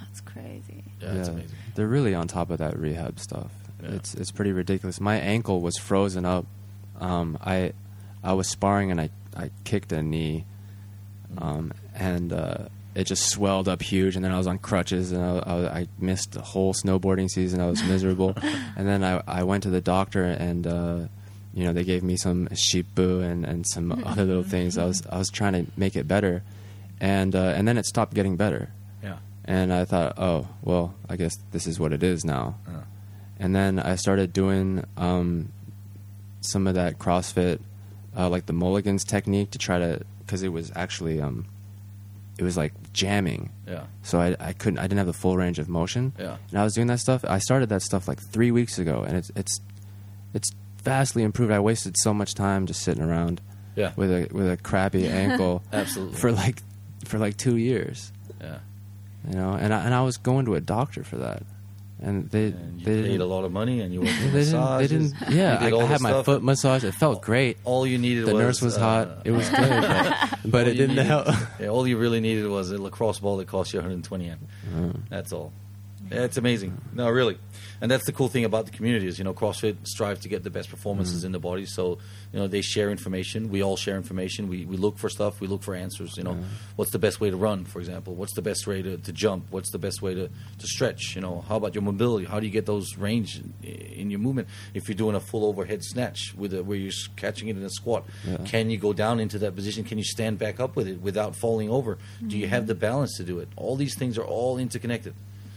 Speaker 1: That's crazy.
Speaker 3: Yeah, it's amazing.
Speaker 2: They're really on top of that rehab stuff. Yeah. It's pretty ridiculous. My ankle was frozen up. I was sparring and I kicked a knee, and it just swelled up huge. And then I was on crutches and I missed the whole snowboarding season. I was miserable. And then I went to the doctor and they gave me some shippu and some other little things. I was trying to make it better, and then it stopped getting better.
Speaker 3: Yeah.
Speaker 2: And I thought, oh well, I guess this is what it is now. And then I started doing some of that CrossFit, like the Mulligans technique, to try to, because it was actually it was like jamming.
Speaker 3: Yeah.
Speaker 2: So I didn't have the full range of motion.
Speaker 3: Yeah.
Speaker 2: And I was doing that stuff. I started that stuff like 3 weeks ago, and it's vastly improved. I wasted so much time just sitting around.
Speaker 3: Yeah.
Speaker 2: With a crappy ankle.
Speaker 3: Absolutely.
Speaker 2: For like 2 years.
Speaker 3: Yeah.
Speaker 2: And I was going to a doctor for that. And they
Speaker 3: paid a lot of money, and you went to
Speaker 2: they
Speaker 3: massages.
Speaker 2: didn't. Yeah, I had my foot massage. It felt great.
Speaker 3: All you needed
Speaker 2: the
Speaker 3: was...
Speaker 2: The nurse was hot. It was good, but it didn't help.
Speaker 3: Yeah, all you really needed was a lacrosse ball that cost you 120 yen. That's all. Yeah, it's amazing. No, really. And that's the cool thing about the community is, CrossFit strives to get the best performances in the body. So, they share information. We all share information. We look for stuff. We look for answers. What's the best way to run, for example? What's the best way to jump? What's the best way to stretch? How about your mobility? How do you get those range in your movement? If you're doing a full overhead snatch where you're catching it in a squat, can you go down into that position? Can you stand back up with it without falling over? Do you have the balance to do it? All these things are all interconnected.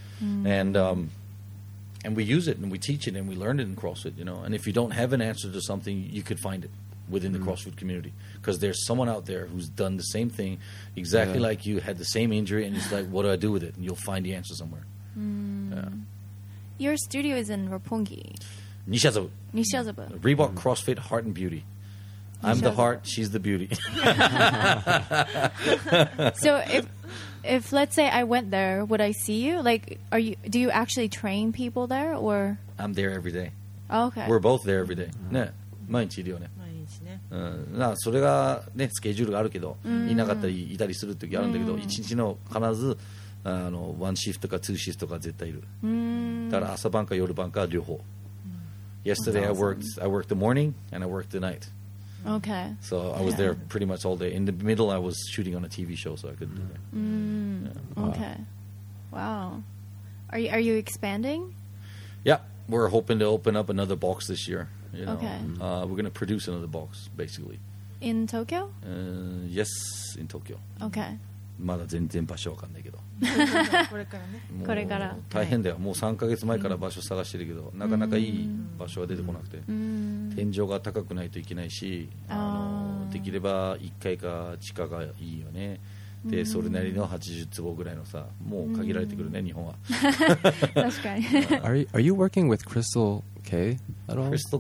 Speaker 3: And we use it and we teach it and we learn it in CrossFit, And if you don't have an answer to something, you could find it within the CrossFit community, because there's someone out there who's done the same thing, exactly like you, had the same injury, and it's like, what do I do with it? And you'll find the answer somewhere. Yeah.
Speaker 1: Your studio is in Roppongi.
Speaker 3: Nishizabu. Reebok CrossFit Heart and Beauty. I'm the heart, she's the beauty.
Speaker 1: So if let's say I went there, would I see you? Like, do you actually train people there, or?
Speaker 3: I'm there every day.
Speaker 1: Oh, okay.
Speaker 3: We're both there every day. ね、毎日いるよね。それがね、スケジュールがあるけど、いなかったりいたりする時あるんだけど、一日の必ずワンシフトかツーシフトか絶対いる。だから朝晩か夜晩か両方。Yesterday I worked the morning and I worked the night.
Speaker 1: Okay.
Speaker 3: So I was there pretty much all day. In the middle, I was shooting on a TV show, so I couldn't do that.
Speaker 1: Okay. Wow. Are you expanding?
Speaker 3: Yeah, we're hoping to open up another box this year.
Speaker 1: Okay.
Speaker 3: We're going to produce another box, basically.
Speaker 1: In Tokyo?
Speaker 3: Yes, in Tokyo.
Speaker 1: Okay.
Speaker 3: まだ全然場所わかんないけど。
Speaker 4: これからね。
Speaker 1: これから。
Speaker 3: 大変だよ。もう3ヶ月前から場所探してるけど、なかなかいい場所が出てこなくて、天井が高くないといけないし、できれば1階か地下がいいよね。でそれなりの80坪ぐらいのさ、もう限られてくるね、日本は。
Speaker 1: 確かに。
Speaker 2: Are you working with Crystal K at all?
Speaker 3: Crystal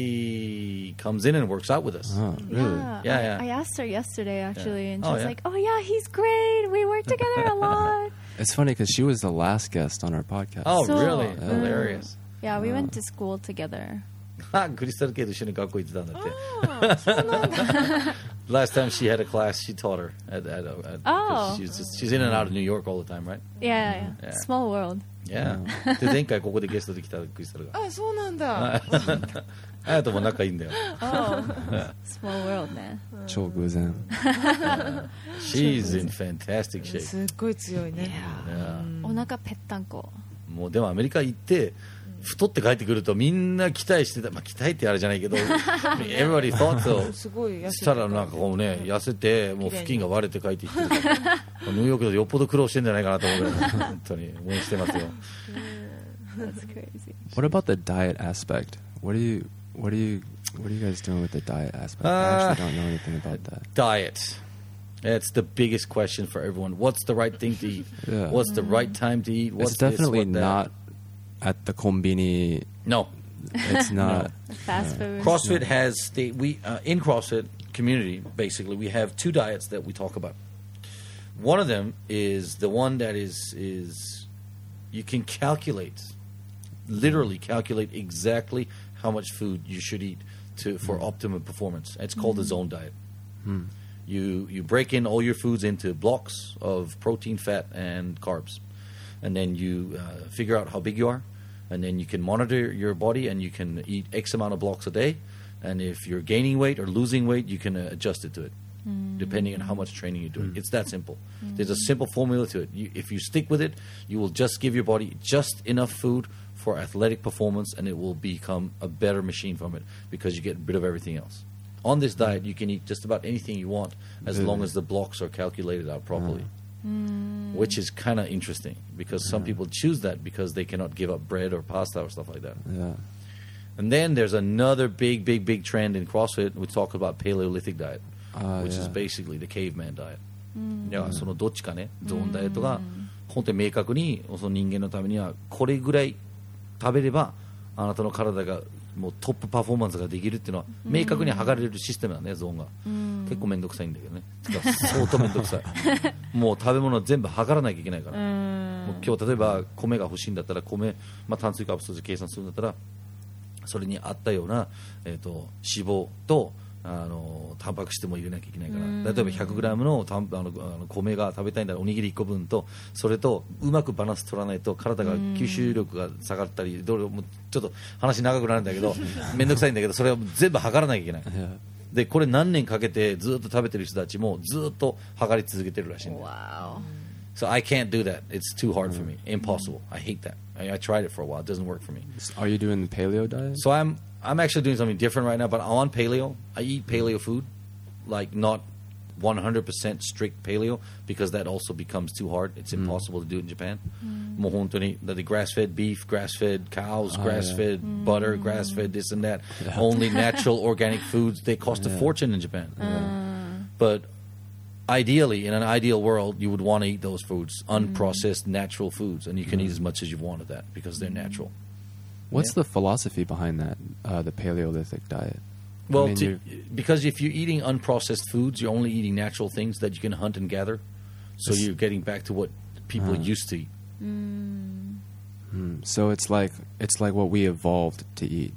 Speaker 3: K comes in and works out with us.
Speaker 2: Oh, really?
Speaker 1: Yeah. I asked her yesterday actually, and she was like, "Oh yeah, he's great. We work together a lot."
Speaker 2: It's funny because she was the last guest on our podcast.
Speaker 3: Oh, really? Hilarious.
Speaker 1: Yeah, we went to school together.
Speaker 3: クリスタル K と一緒に学校行ってたんだって。そうなんだ。Last time she had a class, she taught her. She's in and out of New York all the time, right?
Speaker 1: Yeah. Small world.
Speaker 3: Yeah. で前回ここでゲストで来たクリスタルが。
Speaker 4: あ、そうなんだ。
Speaker 3: あやとも仲いいんだよ。
Speaker 1: Oh, small world ね。
Speaker 2: 超偶然。
Speaker 3: She's in fantastic shape.
Speaker 4: すっごい強いね。
Speaker 1: お腹ぺったんこ。
Speaker 3: もうでもアメリカ行って太って帰ってくるとみんな期待してた、まあ期待ってあれじゃないけど、everybody thought so。
Speaker 4: すごい痩せて
Speaker 3: したらなんかこうね、痩せてもう付近が割れて帰ってきてるから、ニューヨークでよっぽど苦労してんじゃないかなと思うぐらい本当に応援してますよ。
Speaker 1: That's crazy.
Speaker 2: What about the diet aspect? What are you guys doing with the diet aspect? I actually don't know anything about that.
Speaker 3: Diet. It's the biggest question for everyone. What's the right thing to eat?
Speaker 2: Yeah.
Speaker 3: What's the right time to eat? What's
Speaker 2: it's definitely
Speaker 3: this,
Speaker 2: not at the kombini.
Speaker 3: No.
Speaker 2: It's not.
Speaker 1: Fast food.
Speaker 3: CrossFit has in CrossFit community, basically, we have two diets that we talk about. One of them is the one that is you can literally calculate exactly how much food you should eat for optimum performance. It's called the zone diet. You break in all your foods into blocks of protein, fat, and carbs. and then you figure out how big you are, and then you can monitor your body, and you can eat X amount of blocks a day, and if you're gaining weight or losing weight, you can adjust it to it, depending on how much training you're doing. It's that simple. There's a simple formula to it. If you stick with it, you will just give your body just enough food for athletic performance, and it will become a better machine from it because you get rid of everything else. On this diet, you can eat just about anything you want as long as the blocks are calculated out properly, which is kind of interesting because some people choose that because they cannot give up bread or pasta or stuff like that.
Speaker 2: Yeah.
Speaker 3: And then there's another big trend in CrossFit. We talk about Paleolithic diet, which is basically the caveman diet. いや、そのどっちかね、ゾーンダイエットが本当に明確にその人間のためにはこれぐらい食べればあなたの体がもうトップパフォーマンスができるっていうのは明確に測れるシステムだね、ゾーンが。結構面倒くさいんだけどね。相当面倒くさい。もう食べ物を全部測らなきゃいけないから。もう今日例えば米が欲しいんだったら米、炭水化物として計算するんだったらそれに合ったような、脂肪とタンパク質も入れなきゃいけないから、例えば 100g の米が食べたいんだらおにぎり1個分とそれとうまくバランス取らないと体が吸収力が下がったり、どれもちょっと話長くなるんだけどめんどくさいんだけど、それを全部測らなきゃいけない。でこれ何年かけてずっと食べてる人たちもずっと測り続けてるらしいんだよ。So I can't do that. It's too hard for me. Impossible. I hate that. I tried it for a while. It doesn't work for me.
Speaker 2: Are you doing the paleo diet?
Speaker 3: So I'm actually doing something different right now, but I'm on paleo. I eat paleo food, like not 100% strict paleo, because that also becomes too hard. It's impossible to do it in Japan. もう本当にだって grass-fed beef, grass-fed cows, grass-fed butter, grass-fed this and that. Only natural organic foods. They cost a fortune in Japan. But ideally, in an ideal world, you would want to eat those foods, unprocessed natural foods, and you can eat as much as you want of that because they're natural.
Speaker 2: What's the philosophy behind that, the Paleolithic diet?
Speaker 3: Well, because if you're eating unprocessed foods, you're only eating natural things that you can hunt and gather. So you're getting back to what people used to eat.
Speaker 2: So it's like what we evolved to eat.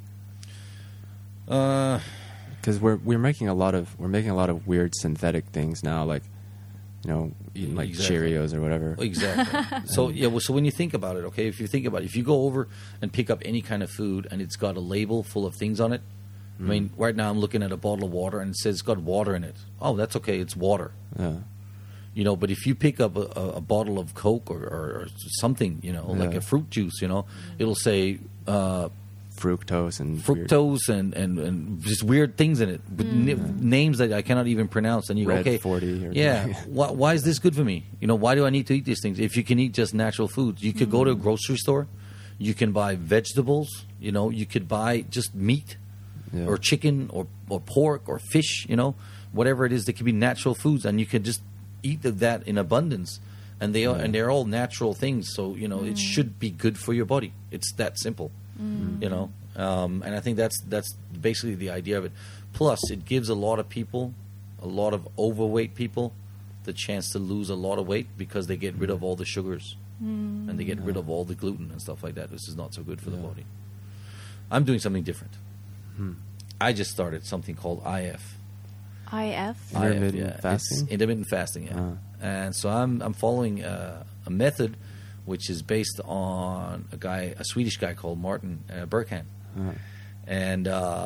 Speaker 2: Because we're making a lot of weird synthetic things now, like eating like Cheerios or whatever.
Speaker 3: Exactly. So so when you think about it, okay, if you go over and pick up any kind of food and it's got a label full of things on it. I mean, right now I'm looking at a bottle of water and it says it's got water in it. Oh, that's okay. It's water. Yeah. But if you pick up a bottle of Coke or something, like a fruit juice, it'll say
Speaker 2: fructose
Speaker 3: and just weird things in it with names that I cannot even pronounce. And you go, okay,
Speaker 2: 40 or
Speaker 3: why is this good for me? Why do I need to eat these things? If you can eat just natural foods, you could go to a grocery store, you can buy vegetables, you could buy just meat. Yeah. Or chicken or pork or fish, whatever it is, they could be natural foods, and you could just eat that in abundance, and they're all natural things. So it should be good for your body. It's that simple, and I think that's basically the idea of it. Plus, it gives a lot of people, a lot of overweight people, the chance to lose a lot of weight because they get rid of all the sugars and they get rid of all the gluten and stuff like that. This is not so good for the body. I'm doing something different. I just started something called IF.
Speaker 2: Intermittent fasting?
Speaker 3: It's intermittent fasting, yeah. And so I'm following a method which is based on a Swedish guy called Martin Berkhan. And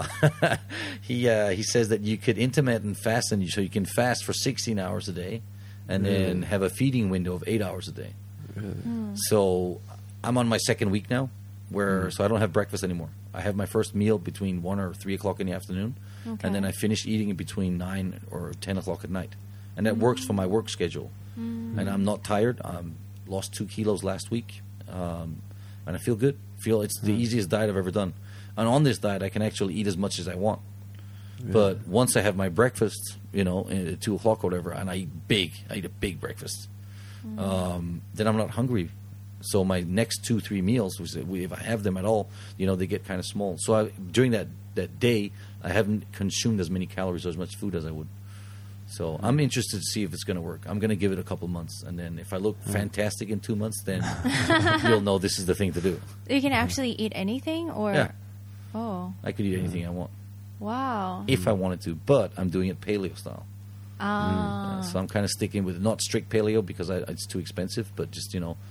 Speaker 3: he says that you could intermittent fast, and so you can fast for 16 hours a day and then have a feeding window of 8 hours a day. So I'm on my second week now. So I don't have breakfast anymore. I have my first meal between 1 or 3 o'clock in the afternoon, and then I finish eating it between 9 or 10 o'clock at night. And that works for my work schedule. And I'm not tired. I lost 2 kilos last week, and I feel good. It's the easiest diet I've ever done. And on this diet, I can actually eat as much as I want. Yeah. But once I have my breakfast, at 2 o'clock or whatever, and I eat a big breakfast, then I'm not hungry. So my next 2-3 meals, if I have them at all, they get kind of small. So during that day, I haven't consumed as many calories or as much food as I would. So I'm interested to see if it's going to work. I'm going to give it a couple months, and then if I look fantastic in 2 months, then you'll know this is the thing to do.
Speaker 1: You can actually eat anything, or
Speaker 3: I could eat anything I want.
Speaker 1: Wow!
Speaker 3: If I wanted to, but I'm doing it paleo style. So I'm kind of sticking with not strict paleo because it's too expensive, but just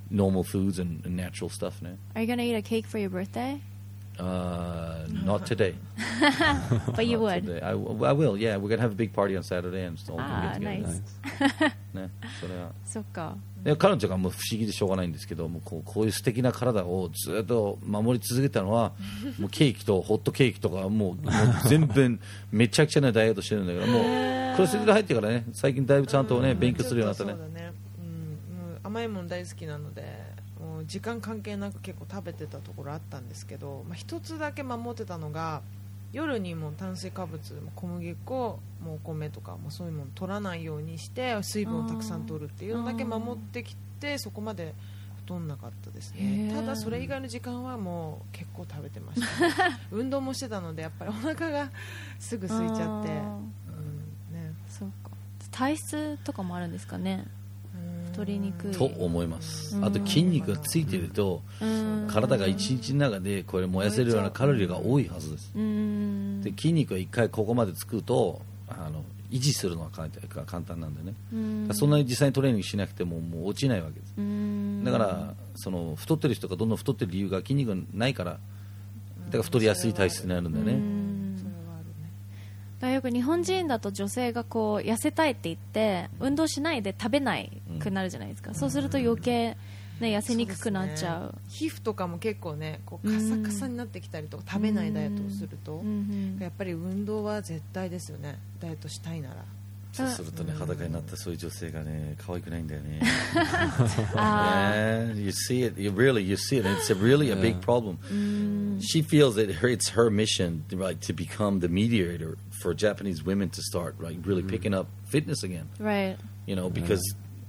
Speaker 3: normal foods and natural stuff ね。
Speaker 1: Are you gonna eat a cake for your birthday?
Speaker 3: Not today.
Speaker 1: But you
Speaker 3: Not
Speaker 1: would.
Speaker 3: today. I will. Yeah, we're gonna have a big party on Saturday and all
Speaker 1: Ah,
Speaker 3: get together.
Speaker 1: nice.
Speaker 3: ね、それは。
Speaker 1: そっか。
Speaker 3: で彼女がもう不思議でしょうがないんですけどもこういう素敵な体をずっと守り続けたのはもうケーキとホットケーキとかもう全然めちゃくちゃなダイエットしてるんだけどもうクロスフィット入ってからね最近だいぶちゃんとね勉強するようになったね。
Speaker 4: そうだね、もう甘いもの大好きなのでもう時間関係なく結構食べてたところあったんですけど、一つだけ守ってたのが夜にも炭水化物小麦粉もうお米とかもそういうもの取らないようにして水分をたくさん取るっていうのだけ守ってきてそこまで太んなかったですね。ただそれ以外の時間はもう結構食べてましたね運動もしてたのでやっぱりお腹がすぐ空いちゃって、ね、
Speaker 1: そうか。体質とかもあるんですかね。太りにくい
Speaker 3: と思います。あと筋肉がついてると体が一日の中でこれ燃やせるようなカロリーが多いはずです。で筋肉は一回ここまでつくと維持するのは簡単なんでね。そんなに実際にトレーニングしなくてももう落ちないわけです。だからその太ってる人がどんどん太ってる理由が筋肉がないからだから太りやすい体質になるんだよね。
Speaker 1: よく日本人だと女性がこう痩せたいって言って運動しないで食べないくなるじゃないですか。そうすると余計、ね、痩せにくくなっちゃう。
Speaker 4: 皮膚とかも結構ねこうカサカサになってきたりとか食べないダイエットをするとやっぱり運動は絶対ですよね。ダイエットしたいなら
Speaker 3: そうするとね裸になったそういう女性がね可愛くないんだよね。You see it, you see it. It's really a big problem. She feels that it's her mission, right, to become the mediator for Japanese women to start, right, really picking up fitness again.
Speaker 1: Right.
Speaker 3: You know, because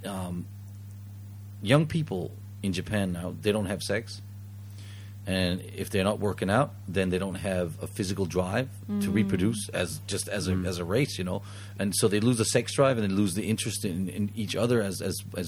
Speaker 3: young people in Japan now they don't have sex. And if they're not working out, then they don't have a physical drive to reproduce as a race, you know. And so they lose the sex drive and they lose the interest in each other as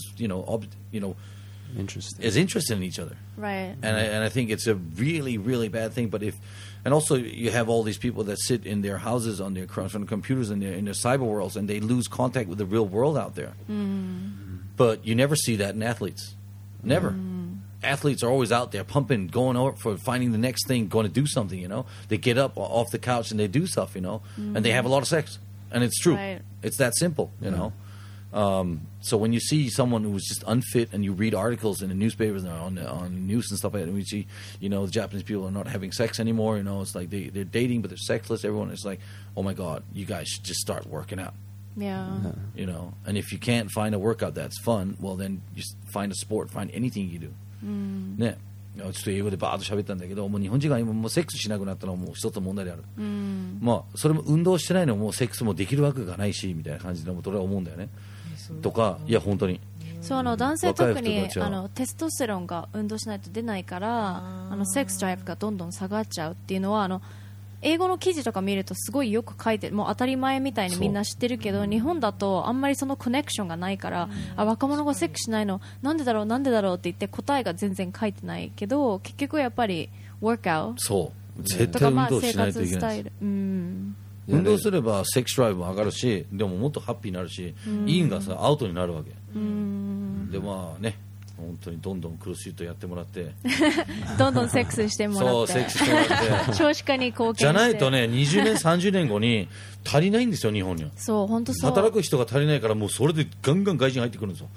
Speaker 2: Interesting.
Speaker 3: as interested in each other.
Speaker 1: Right.
Speaker 3: And I think it's a really, really bad thing. But and also you have all these people that sit in their houses on their computers and in their cyber worlds and they lose contact with the real world out there. But you never see that in athletes. Never. Athletes are always out there pumping, going over for finding the next thing, going to do something, you know. They get up off the couch and they do stuff, you know, and they have a lot of sex. And it's true.
Speaker 1: Right.
Speaker 3: It's that simple, you know. So when you see someone who's just unfit and you read articles in the newspapers and on news and stuff like that, and we see, you know, the Japanese people are not having sex anymore, you know, it's like they're dating but they're sexless. Everyone is like, oh my God, you guys should just start working out.
Speaker 1: Yeah.
Speaker 3: You know, and if you can't find a workout that's fun, well then just find a sport, find anything you do. ね、ちょっと英語でバーッと喋ったんだけどもう日本人が今もうセックスしなくなったのはもう一つ問題である、まあそれも運動してないのももうセックスもできるわけがないしみたいな感じでも俺は思うんだよね、とかいや本当に
Speaker 1: そう男性特にテストステロンが運動しないと出ないからセックスドライブがどんどん下がっちゃうっていうのは英語の記事とか見るとすごいよく書いてもう当たり前みたいにみんな知ってるけど日本だとあんまりそのコネクションがないから若者がセックスしないのなんでだろうって言って答えが全然書いてないけど結局やっぱりワークアウト
Speaker 3: そう絶対運動しないといけないです、運動すればセックスドライブも上がるしでももっとハッピーになるしインがさアウトになるわけでまあね本当にどんどんクロスフィットやってもらって
Speaker 1: どんどんセックスしてもらって
Speaker 3: そうセックスしてもらって
Speaker 1: 少子化に貢献して
Speaker 3: じゃないとね20年30年後に足りないんですよ日本には
Speaker 1: そう本当そう
Speaker 3: 働く人が足りないからもうそれでガンガン外人入ってくるんですよ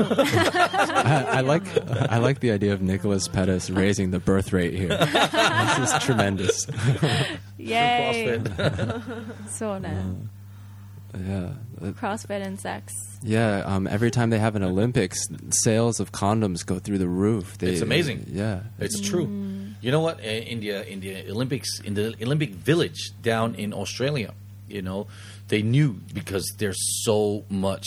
Speaker 2: I like the idea of Nicholas Pettis raising the birth rate here. This is tremendous.
Speaker 1: Yay そうね
Speaker 2: Yeah.
Speaker 1: CrossFit and sex.
Speaker 3: Yeah,
Speaker 2: every time they have an Olympics, sales of condoms go through the roof.
Speaker 3: It's amazing.
Speaker 2: Yeah,
Speaker 3: it's true. You know what? In the Olympics, in the Olympic Village down in Australia, you know, they knew because there's so much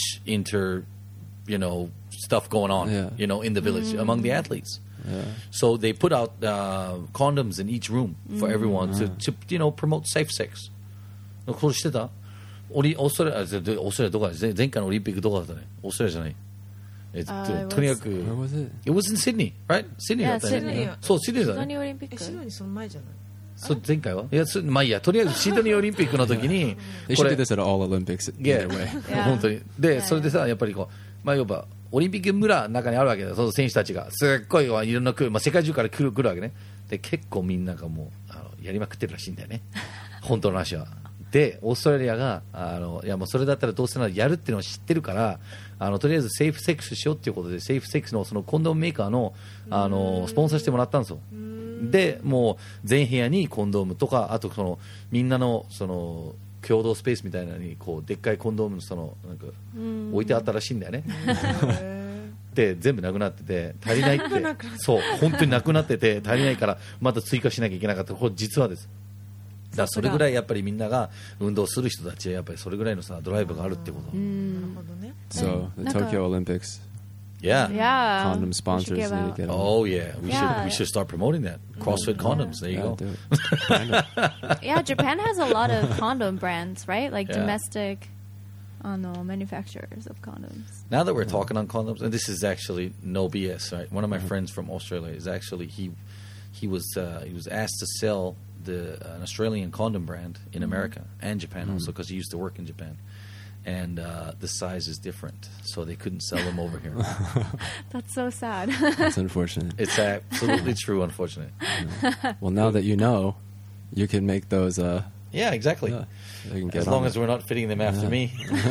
Speaker 3: stuff going on, you know, in the village among the athletes.
Speaker 2: Yeah.
Speaker 3: So they put out condoms in each room for everyone to promote safe sex. これしてた？オーストラリアどこだ前回のオリンピックどこだったねオーストラリアじゃないとにかく
Speaker 2: Where was it?
Speaker 3: It was in Sydney, right? Sydney だったねそうシドニーだね
Speaker 1: シドニーオリンピック
Speaker 4: シドニーその前じゃない
Speaker 3: そう前回はいやまあいいやとりあえずシドニーオリンピックの時に
Speaker 2: They should do this at all Olympics either way.
Speaker 3: 本当にでそれでさやっぱりこうまあ要はオリンピック村の中にあるわけだよ、その選手たちがすっごいいろんなまあ、世界中から来るわけね。で結構みんながもうやりまくってるらしいんだよね本当の話は。でオーストラリアがいやもうそれだったらどうせならやるっていうのを知ってるからとりあえずセーフセックスしようっていうことでセーフセックスのそのコンドームメーカーのスポンサーしてもらったんですよ。でもう全部屋にコンドームとかあとそのみんなのその共同スペースみたいなのにこうでっかいコンドームのそのなんか置いてあったらしいんだよねで全部なくなってて足りないってそう本当になくなってて足りないからまた追加しなきゃいけなかった。これ実はです。だからそれぐらいやっぱりみんなが運動する人たちはやっぱりそれぐらいのさドライブがあるってこと。
Speaker 4: なるほどね。
Speaker 2: So the Tokyo Olympics,
Speaker 3: Yeah.
Speaker 2: condom sponsors need to get on.
Speaker 3: Oh yeah. We should start promoting that. CrossFit condoms. There you go.
Speaker 2: Do it.
Speaker 1: Yeah, Japan has a lot of condom brands, right? Like domestic manufacturers of condoms.
Speaker 3: Now that we're talking on condoms, and this is actually no BS, right? One of my friends from Australia is actually he was asked to sell an Australian condom brand in America and Japan also because he used to work in Japan, and the size is different, so they couldn't sell them over here.
Speaker 1: That's so sad.
Speaker 2: That's unfortunate.
Speaker 3: It's absolutely true, unfortunately.
Speaker 2: Well, now that you know, you can make those.
Speaker 3: Yeah, exactly.
Speaker 2: Yeah, they can get
Speaker 3: As
Speaker 2: on
Speaker 3: long
Speaker 2: it.
Speaker 3: as we're not fitting them after me.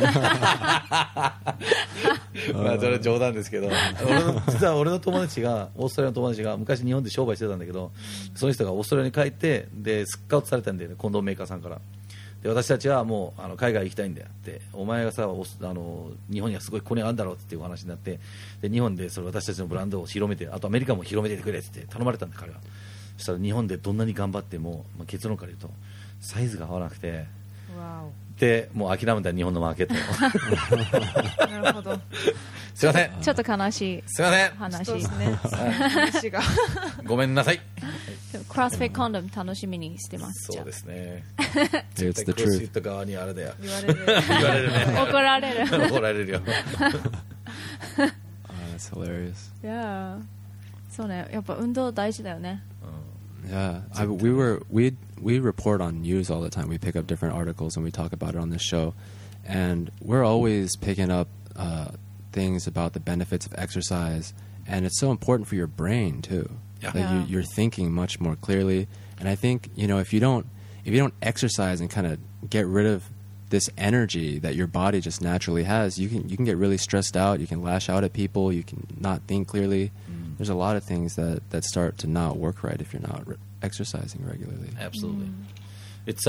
Speaker 3: まあそれは冗談ですけど実は俺の友達がオーストラリアの友達が昔日本で商売してたんだけどその人がオーストラリアに帰ってでスカウトされたんだよねコンドームメーカーさんから。で私たちはもう海外行きたいんだよってお前がさ日本にはすごいコネあるんだろうっていう話になってで日本でそれ私たちのブランドを広めてあとアメリカも広めてくれって頼まれたんだ彼は。そしたら日本でどんなに頑張っても、まあ、結論から言うとサイズが合わなくてでもう諦めた日本のマーケット
Speaker 4: なるほど。
Speaker 3: すいません
Speaker 1: ちょっと悲しい
Speaker 3: すいません
Speaker 1: 話。
Speaker 4: そうですね。話が
Speaker 3: ごめんなさい。
Speaker 1: クロスフィットコンドーム楽しみにしてます。
Speaker 3: そうですね。
Speaker 2: It's the
Speaker 3: クロスフィ
Speaker 2: truth.
Speaker 3: ット側にあれだよ。
Speaker 4: 言われる。
Speaker 3: 言われるね。
Speaker 1: 怒られる。
Speaker 3: 怒られるよ。
Speaker 2: That's hilarious.
Speaker 1: Yeah. そうね。やっぱ運動大事だよね。
Speaker 2: Yeah, we report on news all the time. We pick up different articles and we talk about it on this show, and we're always picking up things about the benefits of exercise, and it's so important for your brain too.
Speaker 3: Yeah.
Speaker 2: Like you're thinking much more clearly, and I think if you don't exercise and kind of get rid of this energy that your body just naturally has, you can get really stressed out. You can lash out at people. You can not think clearly. There's a lot of things that start to not work right if you're not exercising regularly.
Speaker 3: Absolutely. It's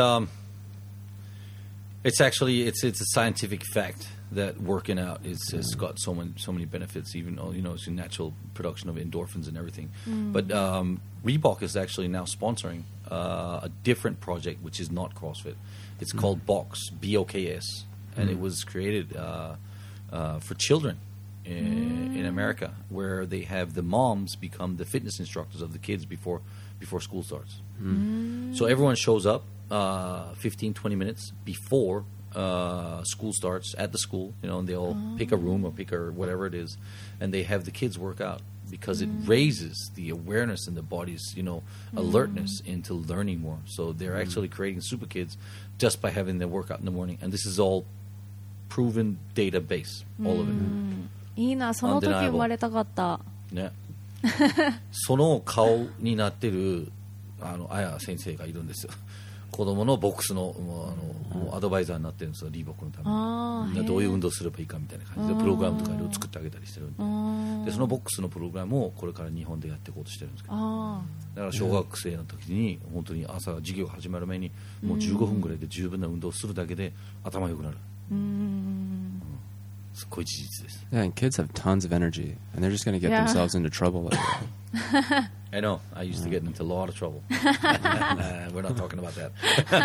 Speaker 3: actually it's a scientific fact that working out has got so many benefits. Even though it's a natural production of endorphins and everything. But Reebok is actually now sponsoring a different project which is not CrossFit. It's called BOKS, BOKS, and it was created for children. In America, where they have the moms become the fitness instructors of the kids before school starts. So everyone shows up 15-20 minutes before school starts at the school, and they'll pick a room or pick whatever it is, and they have the kids work out because it raises the awareness in the body's alertness into learning more. So they're actually creating super kids just by having them work out in the morning, and this is all proven database, all of it.
Speaker 1: いいな、その時生まれたかった。
Speaker 3: ね、その顔になってるあや先生がいるんですよ。子供のボックスのアドバイザーになってるんですよ、リーボックのために。どういう運動すればいいかみたいな感じでプログラムとかいろいろ作ってあげたりしてるんで、そのボックスのプログラムをこれから日本でやっていこうとしてるんですけど、だから小学生の時に本当に朝授業始まる前にもう15分ぐらいで十分な運動するだけで頭良くなる。すごい事実です。
Speaker 2: Yeah, and kids have tons of energy, and they're just going to get themselves into trouble like that.
Speaker 3: I know. I used to get into a lot of trouble. We're not talking about that.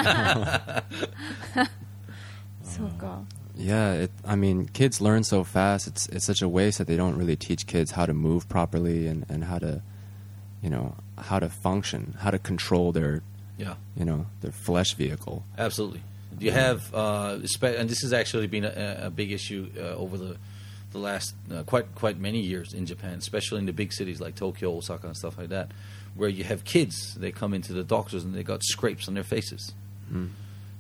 Speaker 1: そうか。
Speaker 2: Yeah, I mean, kids learn so fast. It's such a waste that they don't really teach kids how to move properly and how to, how to function, how to control their, their flesh vehicle.
Speaker 3: Absolutely. You have, and this has actually been a big issue over the last quite many years in Japan, especially in the big cities like Tokyo, Osaka, and stuff like that, where you have kids. They come into the doctors and they got scrapes on their faces,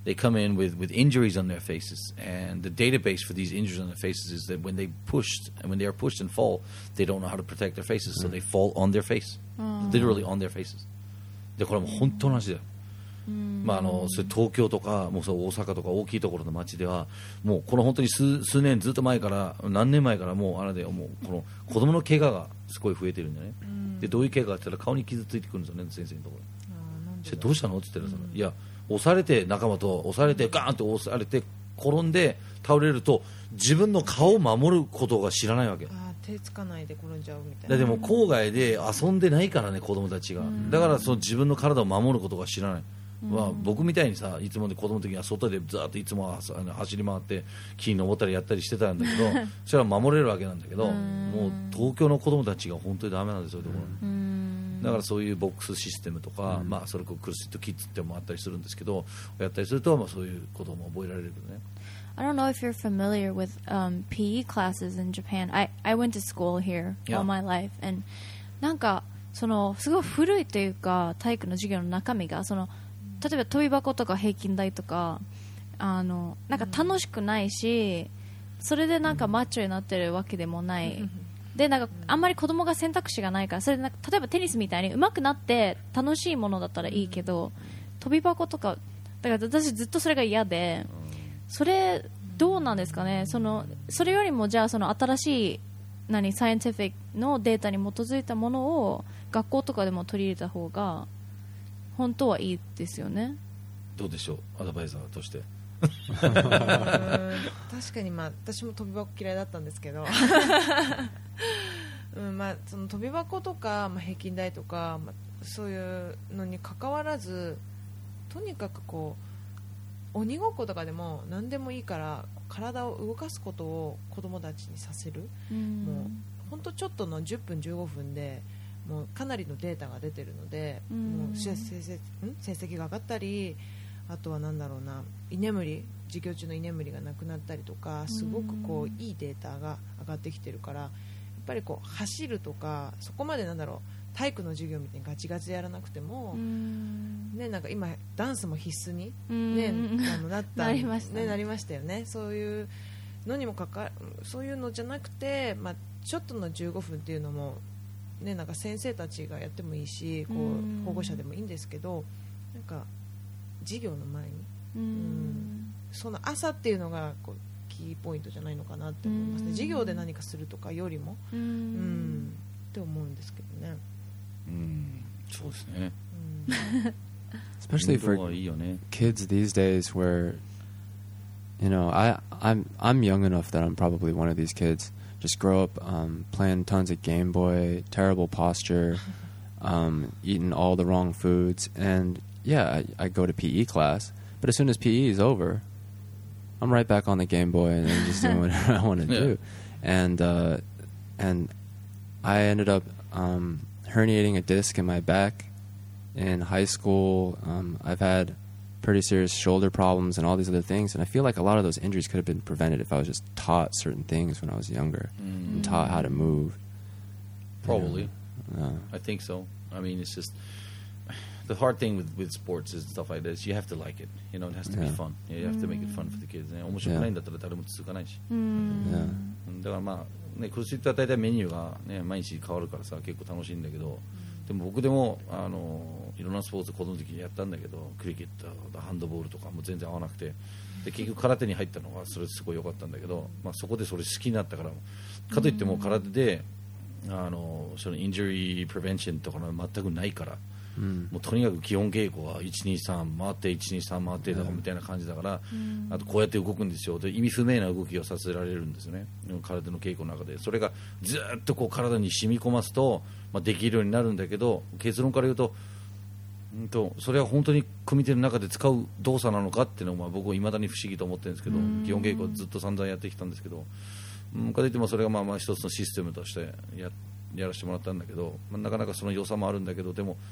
Speaker 3: they come in with injuries on their faces, and the database for these injuries on their faces is that when they are pushed and fall, they don't know how to protect their faces, so they fall on their face, literally on their faces. でこれも本当の話だよ。それ東京とかもうそう大阪とか大きいところの街ではもうこの本当に数年ずっと前から何年前からもうあれでもうこの子供の怪我がすごい増えてるんだね。でどういう怪我かって言ったら顔に傷ついてくるんですよね、先生のところ。どうしたのって言ったら、いや押されて仲間と押されてガーンって押されて転んで倒れると自分の顔を守ることが知らないわけ。
Speaker 4: 手つかないで転んじゃうみたいな。
Speaker 3: でも郊外で遊んでないからね、子供たちが。だからその自分の体を守ることが知らない。僕みたいにさ、いつも子供の時には外でずっといつも走り回って木に登ったりやったりしてたんだけどそれは守れるわけなんだけど、もう東京の子供たちが本当にダメなんですよ、だからそういうボックスシステムとか、それこそクロスフィットキッズってもあったりするんですけど、やったりするとそういうことも覚えられるけどね。
Speaker 1: I don't know if you're familiar with PE classes in Japan. I went to school here all my life, and なんかそのすごい古いというか体育の授業の中身がその例えば跳び箱とか平均台とかなんか楽しくないし、それでなんかマッチョになってるわけでもない。でなんかあんまり子供が選択肢がないから、それでなんか例えばテニスみたいに上手くなって楽しいものだったらいいけど、跳び箱とかだから私ずっとそれが嫌で、それどうなんですかね。それよりもじゃあその新しいサイエンティフィックのデータに基づいたものを学校とかでも取り入れた方が本当はいいですよね。
Speaker 3: どうでしょう、アドバイザーとして
Speaker 4: 確かに私も跳び箱嫌いだったんですけどその跳び箱とか、平均台とか、そういうのに関わらずとにかくこう鬼ごっことかでも何でもいいから体を動かすことを子供たちにさせる、もう本当ちょっとの10分15分でもうかなりのデータが出てるので、もう成績が上がったり、あとはなんだろうな、授業中の居眠りがなくなったりとか、すごくこういいデータが上がってきてるから、やっぱりこう走るとかそこまで体育の授業みたいにガチガチでやらなくても、なんか今ダンスも必須に、なりましたよね。そういうのにもそういうのじゃなくて、ちょっとの15分っていうのもなんか先生たちがやってもいいし、こう保護者でもいいんですけど、なんか授業の前に、その朝っていうのがこうキーポイントじゃないのかなって思いますね。授業で何かするとかよりも、って思うんですけどね。
Speaker 3: そうですね。
Speaker 2: Especially for kids these days, where I'm young enough that I'm probably one of these kids. Just grow up playing tons of Game Boy, terrible posture, eating all the wrong foods, and I go to PE class. But as soon as PE is over, I'm right back on the Game Boy and I'm just doing whatever I want to do. And I ended up herniating a disc in my back in high school. I've had pretty serious shoulder problems and all these other things, and I feel like a lot of those injuries could have been prevented if I was just taught certain things when I was younger and taught how to move.
Speaker 3: Probably. I think so. I mean, it's just the hard thing with sports is stuff like this. You have to like it. It has to be fun. You have to make it fun for the kids. 面白くないんだったら誰も続かないし。だからクロスフィットは大体メニューが毎日変わるからさ、結構楽しいんだけど。でも僕でもいろんなスポーツ子供の時にやったんだけど、クリケット、ハンドボールとかも全然合わなくて、で結局空手に入ったのがそれすごい良かったんだけど、そこでそれ好きになったから、かといっても空手でそのインジュリープレベンションとかの全くないから、もうとにかく基本稽古は 1,2,3 回って 1,2,3 回ってとかみたいな感じだから、あとこうやって動くんですよ。で意味不明な動きをさせられるんですよね、空手の稽古の中で。それがずっとこう体に染み込ますと、できるようになるんだけど、結論から言うと、それは本当に組手の中で使う動作なのかっていうのは僕はいまだに不思議と思ってるんですけど、基本稽古をずっと散々やってきたんですけど、かといってもそれが一つのシステムとしてやらせてもらったんだけど、なかなかその良さもあるんだけど、でも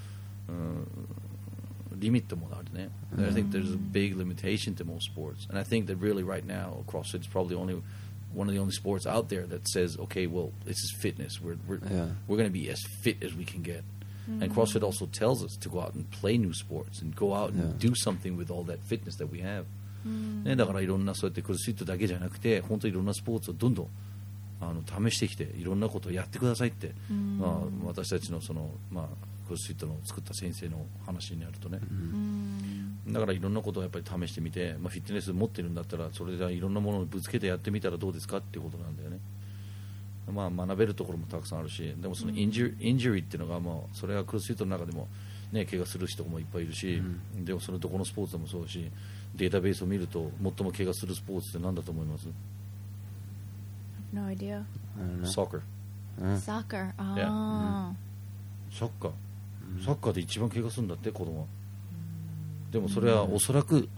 Speaker 3: リミットもあるね。I think there's a big limitation to most sports, and I think that really right now CrossFit is probably one of the only sports out there that says, okay, well, this is fitness. We're going to be as fit as we can get. And CrossFit also tells us to go out and play new sports and go out and do something with all that fitness that we have. ね、だからいろんなそうやってクロスフィットだけじゃなくて本当にいろんなスポーツをどんどん試してきていろんなことをやってくださいって、私たちのその、クロスフィットの作った先生の話になるとね、だからいろんなことをやっぱり試してみて、フィットネス持ってるんだったらそれでいろんなものをぶつけてやってみたらどうですかっていうことなんだよね。学べるところもたくさんあるし、でもそのインジュリーっていうのがもうそれはクロスフィットの中でも、ね、怪我する人もいっぱいいるし、でもそのどこのスポーツでもそうだし、データベースを見ると最も怪我するスポーツって何だと思います？
Speaker 1: No idea.
Speaker 3: Soccer.
Speaker 1: Soccer.
Speaker 3: Yeah. サッカーで一番怪我するんだって子供は。でもそれはおそらく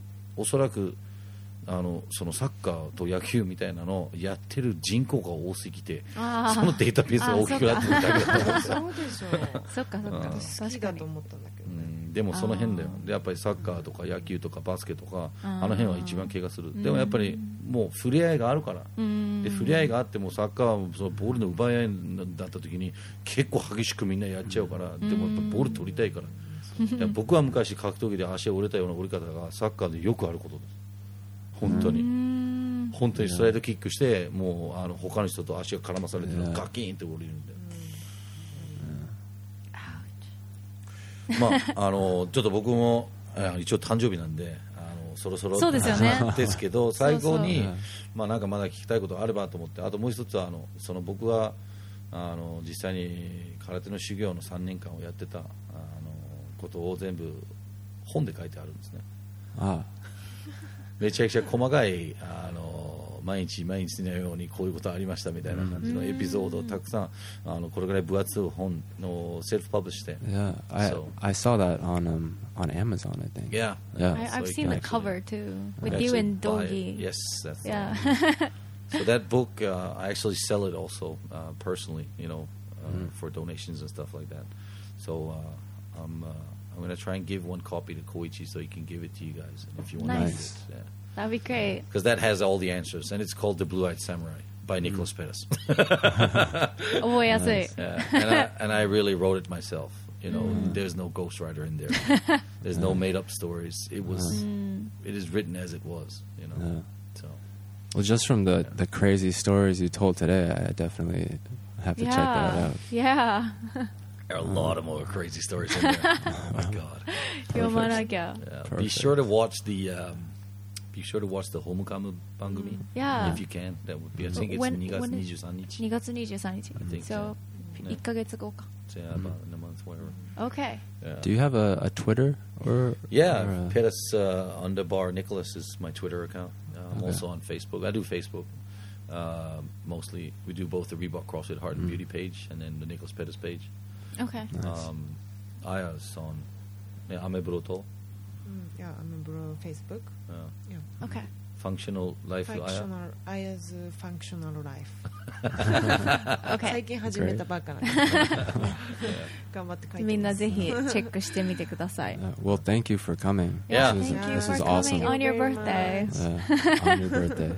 Speaker 3: そのサッカーと野球みたいなのをやってる人口が多すぎて、そのデータベースが大きくなってるだけだと思うんですよ。
Speaker 4: そうでしょう。
Speaker 1: そっかそっか。
Speaker 4: 好きだと思ったんだけどね。
Speaker 3: でもその辺だよ。でやっぱりサッカーとか野球とかバスケとかあの辺は一番怪我する。でもやっぱりもう触れ合いがあるから。で触れ合いがあってもサッカーはそのボールの奪い合いだった時に結構激しくみんなやっちゃうから。でもやっぱボール取りたいから。僕は昔格闘技で足が折れたような折り方がサッカーでよくあることです。本当にストライドキックしてもう他の人と足が絡まされてガキーンって折れるんで、ちょっと僕も一応誕生日なんでそろそろ
Speaker 1: そうですよね
Speaker 3: ですけど最後になんかまだ聞きたいことあればと思って、あともう一つはその僕が実際に空手の修行の3年間をやってたことを全部本で書いてあるんですね。めちゃくちゃ細かい毎日のようにこういうことありましたみたいな感じのエピソードをたくさんこれぐらい分厚い本のセルフパブリッシュして。
Speaker 2: Yeah, I saw that on Amazon, I think.
Speaker 3: Yeah.
Speaker 1: I've seen the cover too with you and Dogi.
Speaker 3: Yes, that's
Speaker 1: yeah.
Speaker 3: So that book, I actually sell it also personally, for donations and stuff like that. So I'm going to try and give one copy to Koichi so he can give it to you guys if you want to read it. Yeah.
Speaker 1: That'd be great.
Speaker 3: Because that has all the answers, and it's called The Blue-Eyed Samurai by Nicholas Perez.
Speaker 1: 覚えやすい。
Speaker 3: And I really wrote it myself. There's no ghostwriter in there. There's no made-up stories. It is written as it was. So.
Speaker 2: Well, just from the crazy stories you told today, I definitely have to check that out.
Speaker 1: Yeah.
Speaker 3: There are a lot of more crazy stories in there. Oh my God.
Speaker 1: 読まなきゃ。
Speaker 3: Be sure to watch the Homukamu Bangumi.
Speaker 1: Yeah.
Speaker 3: If you can. That would be, I think it's 2月23日.
Speaker 1: 2月23日. So, 1ヶ月後か.
Speaker 3: Yeah, about in a month, whatever.
Speaker 1: Okay.
Speaker 2: Do you have a Twitter?
Speaker 3: Yeah, Perez _ Nicholas is my Twitter account. I'm also on Facebook. I do Facebook. Mostly, we do both the Reebok CrossFit Heart and Beauty page and then the Nicholas Perez page.
Speaker 1: Okay.
Speaker 2: Nice.
Speaker 3: Aya's on Amebro to.
Speaker 4: Yeah, Amebro Facebook. Yeah.
Speaker 1: Okay.
Speaker 3: Functional Life
Speaker 4: Aya's Functional Life.
Speaker 1: Okay.
Speaker 4: 最近始めたばっかなんで頑張って書いてます。
Speaker 1: みんなぜひチェックしてみてください。
Speaker 2: Well, thank you for coming.
Speaker 3: Yeah.
Speaker 1: Thank you
Speaker 2: This
Speaker 1: for
Speaker 2: is
Speaker 1: coming
Speaker 2: awesome.
Speaker 1: on your birthday.
Speaker 2: On your birthday.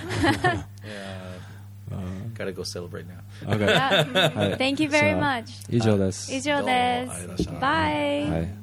Speaker 3: Gotta go celebrate now.
Speaker 2: Okay.
Speaker 1: Thank you very much.
Speaker 2: 以上です。
Speaker 1: 以上です。
Speaker 3: どうもありがとうございました。
Speaker 1: Bye.
Speaker 2: Bye.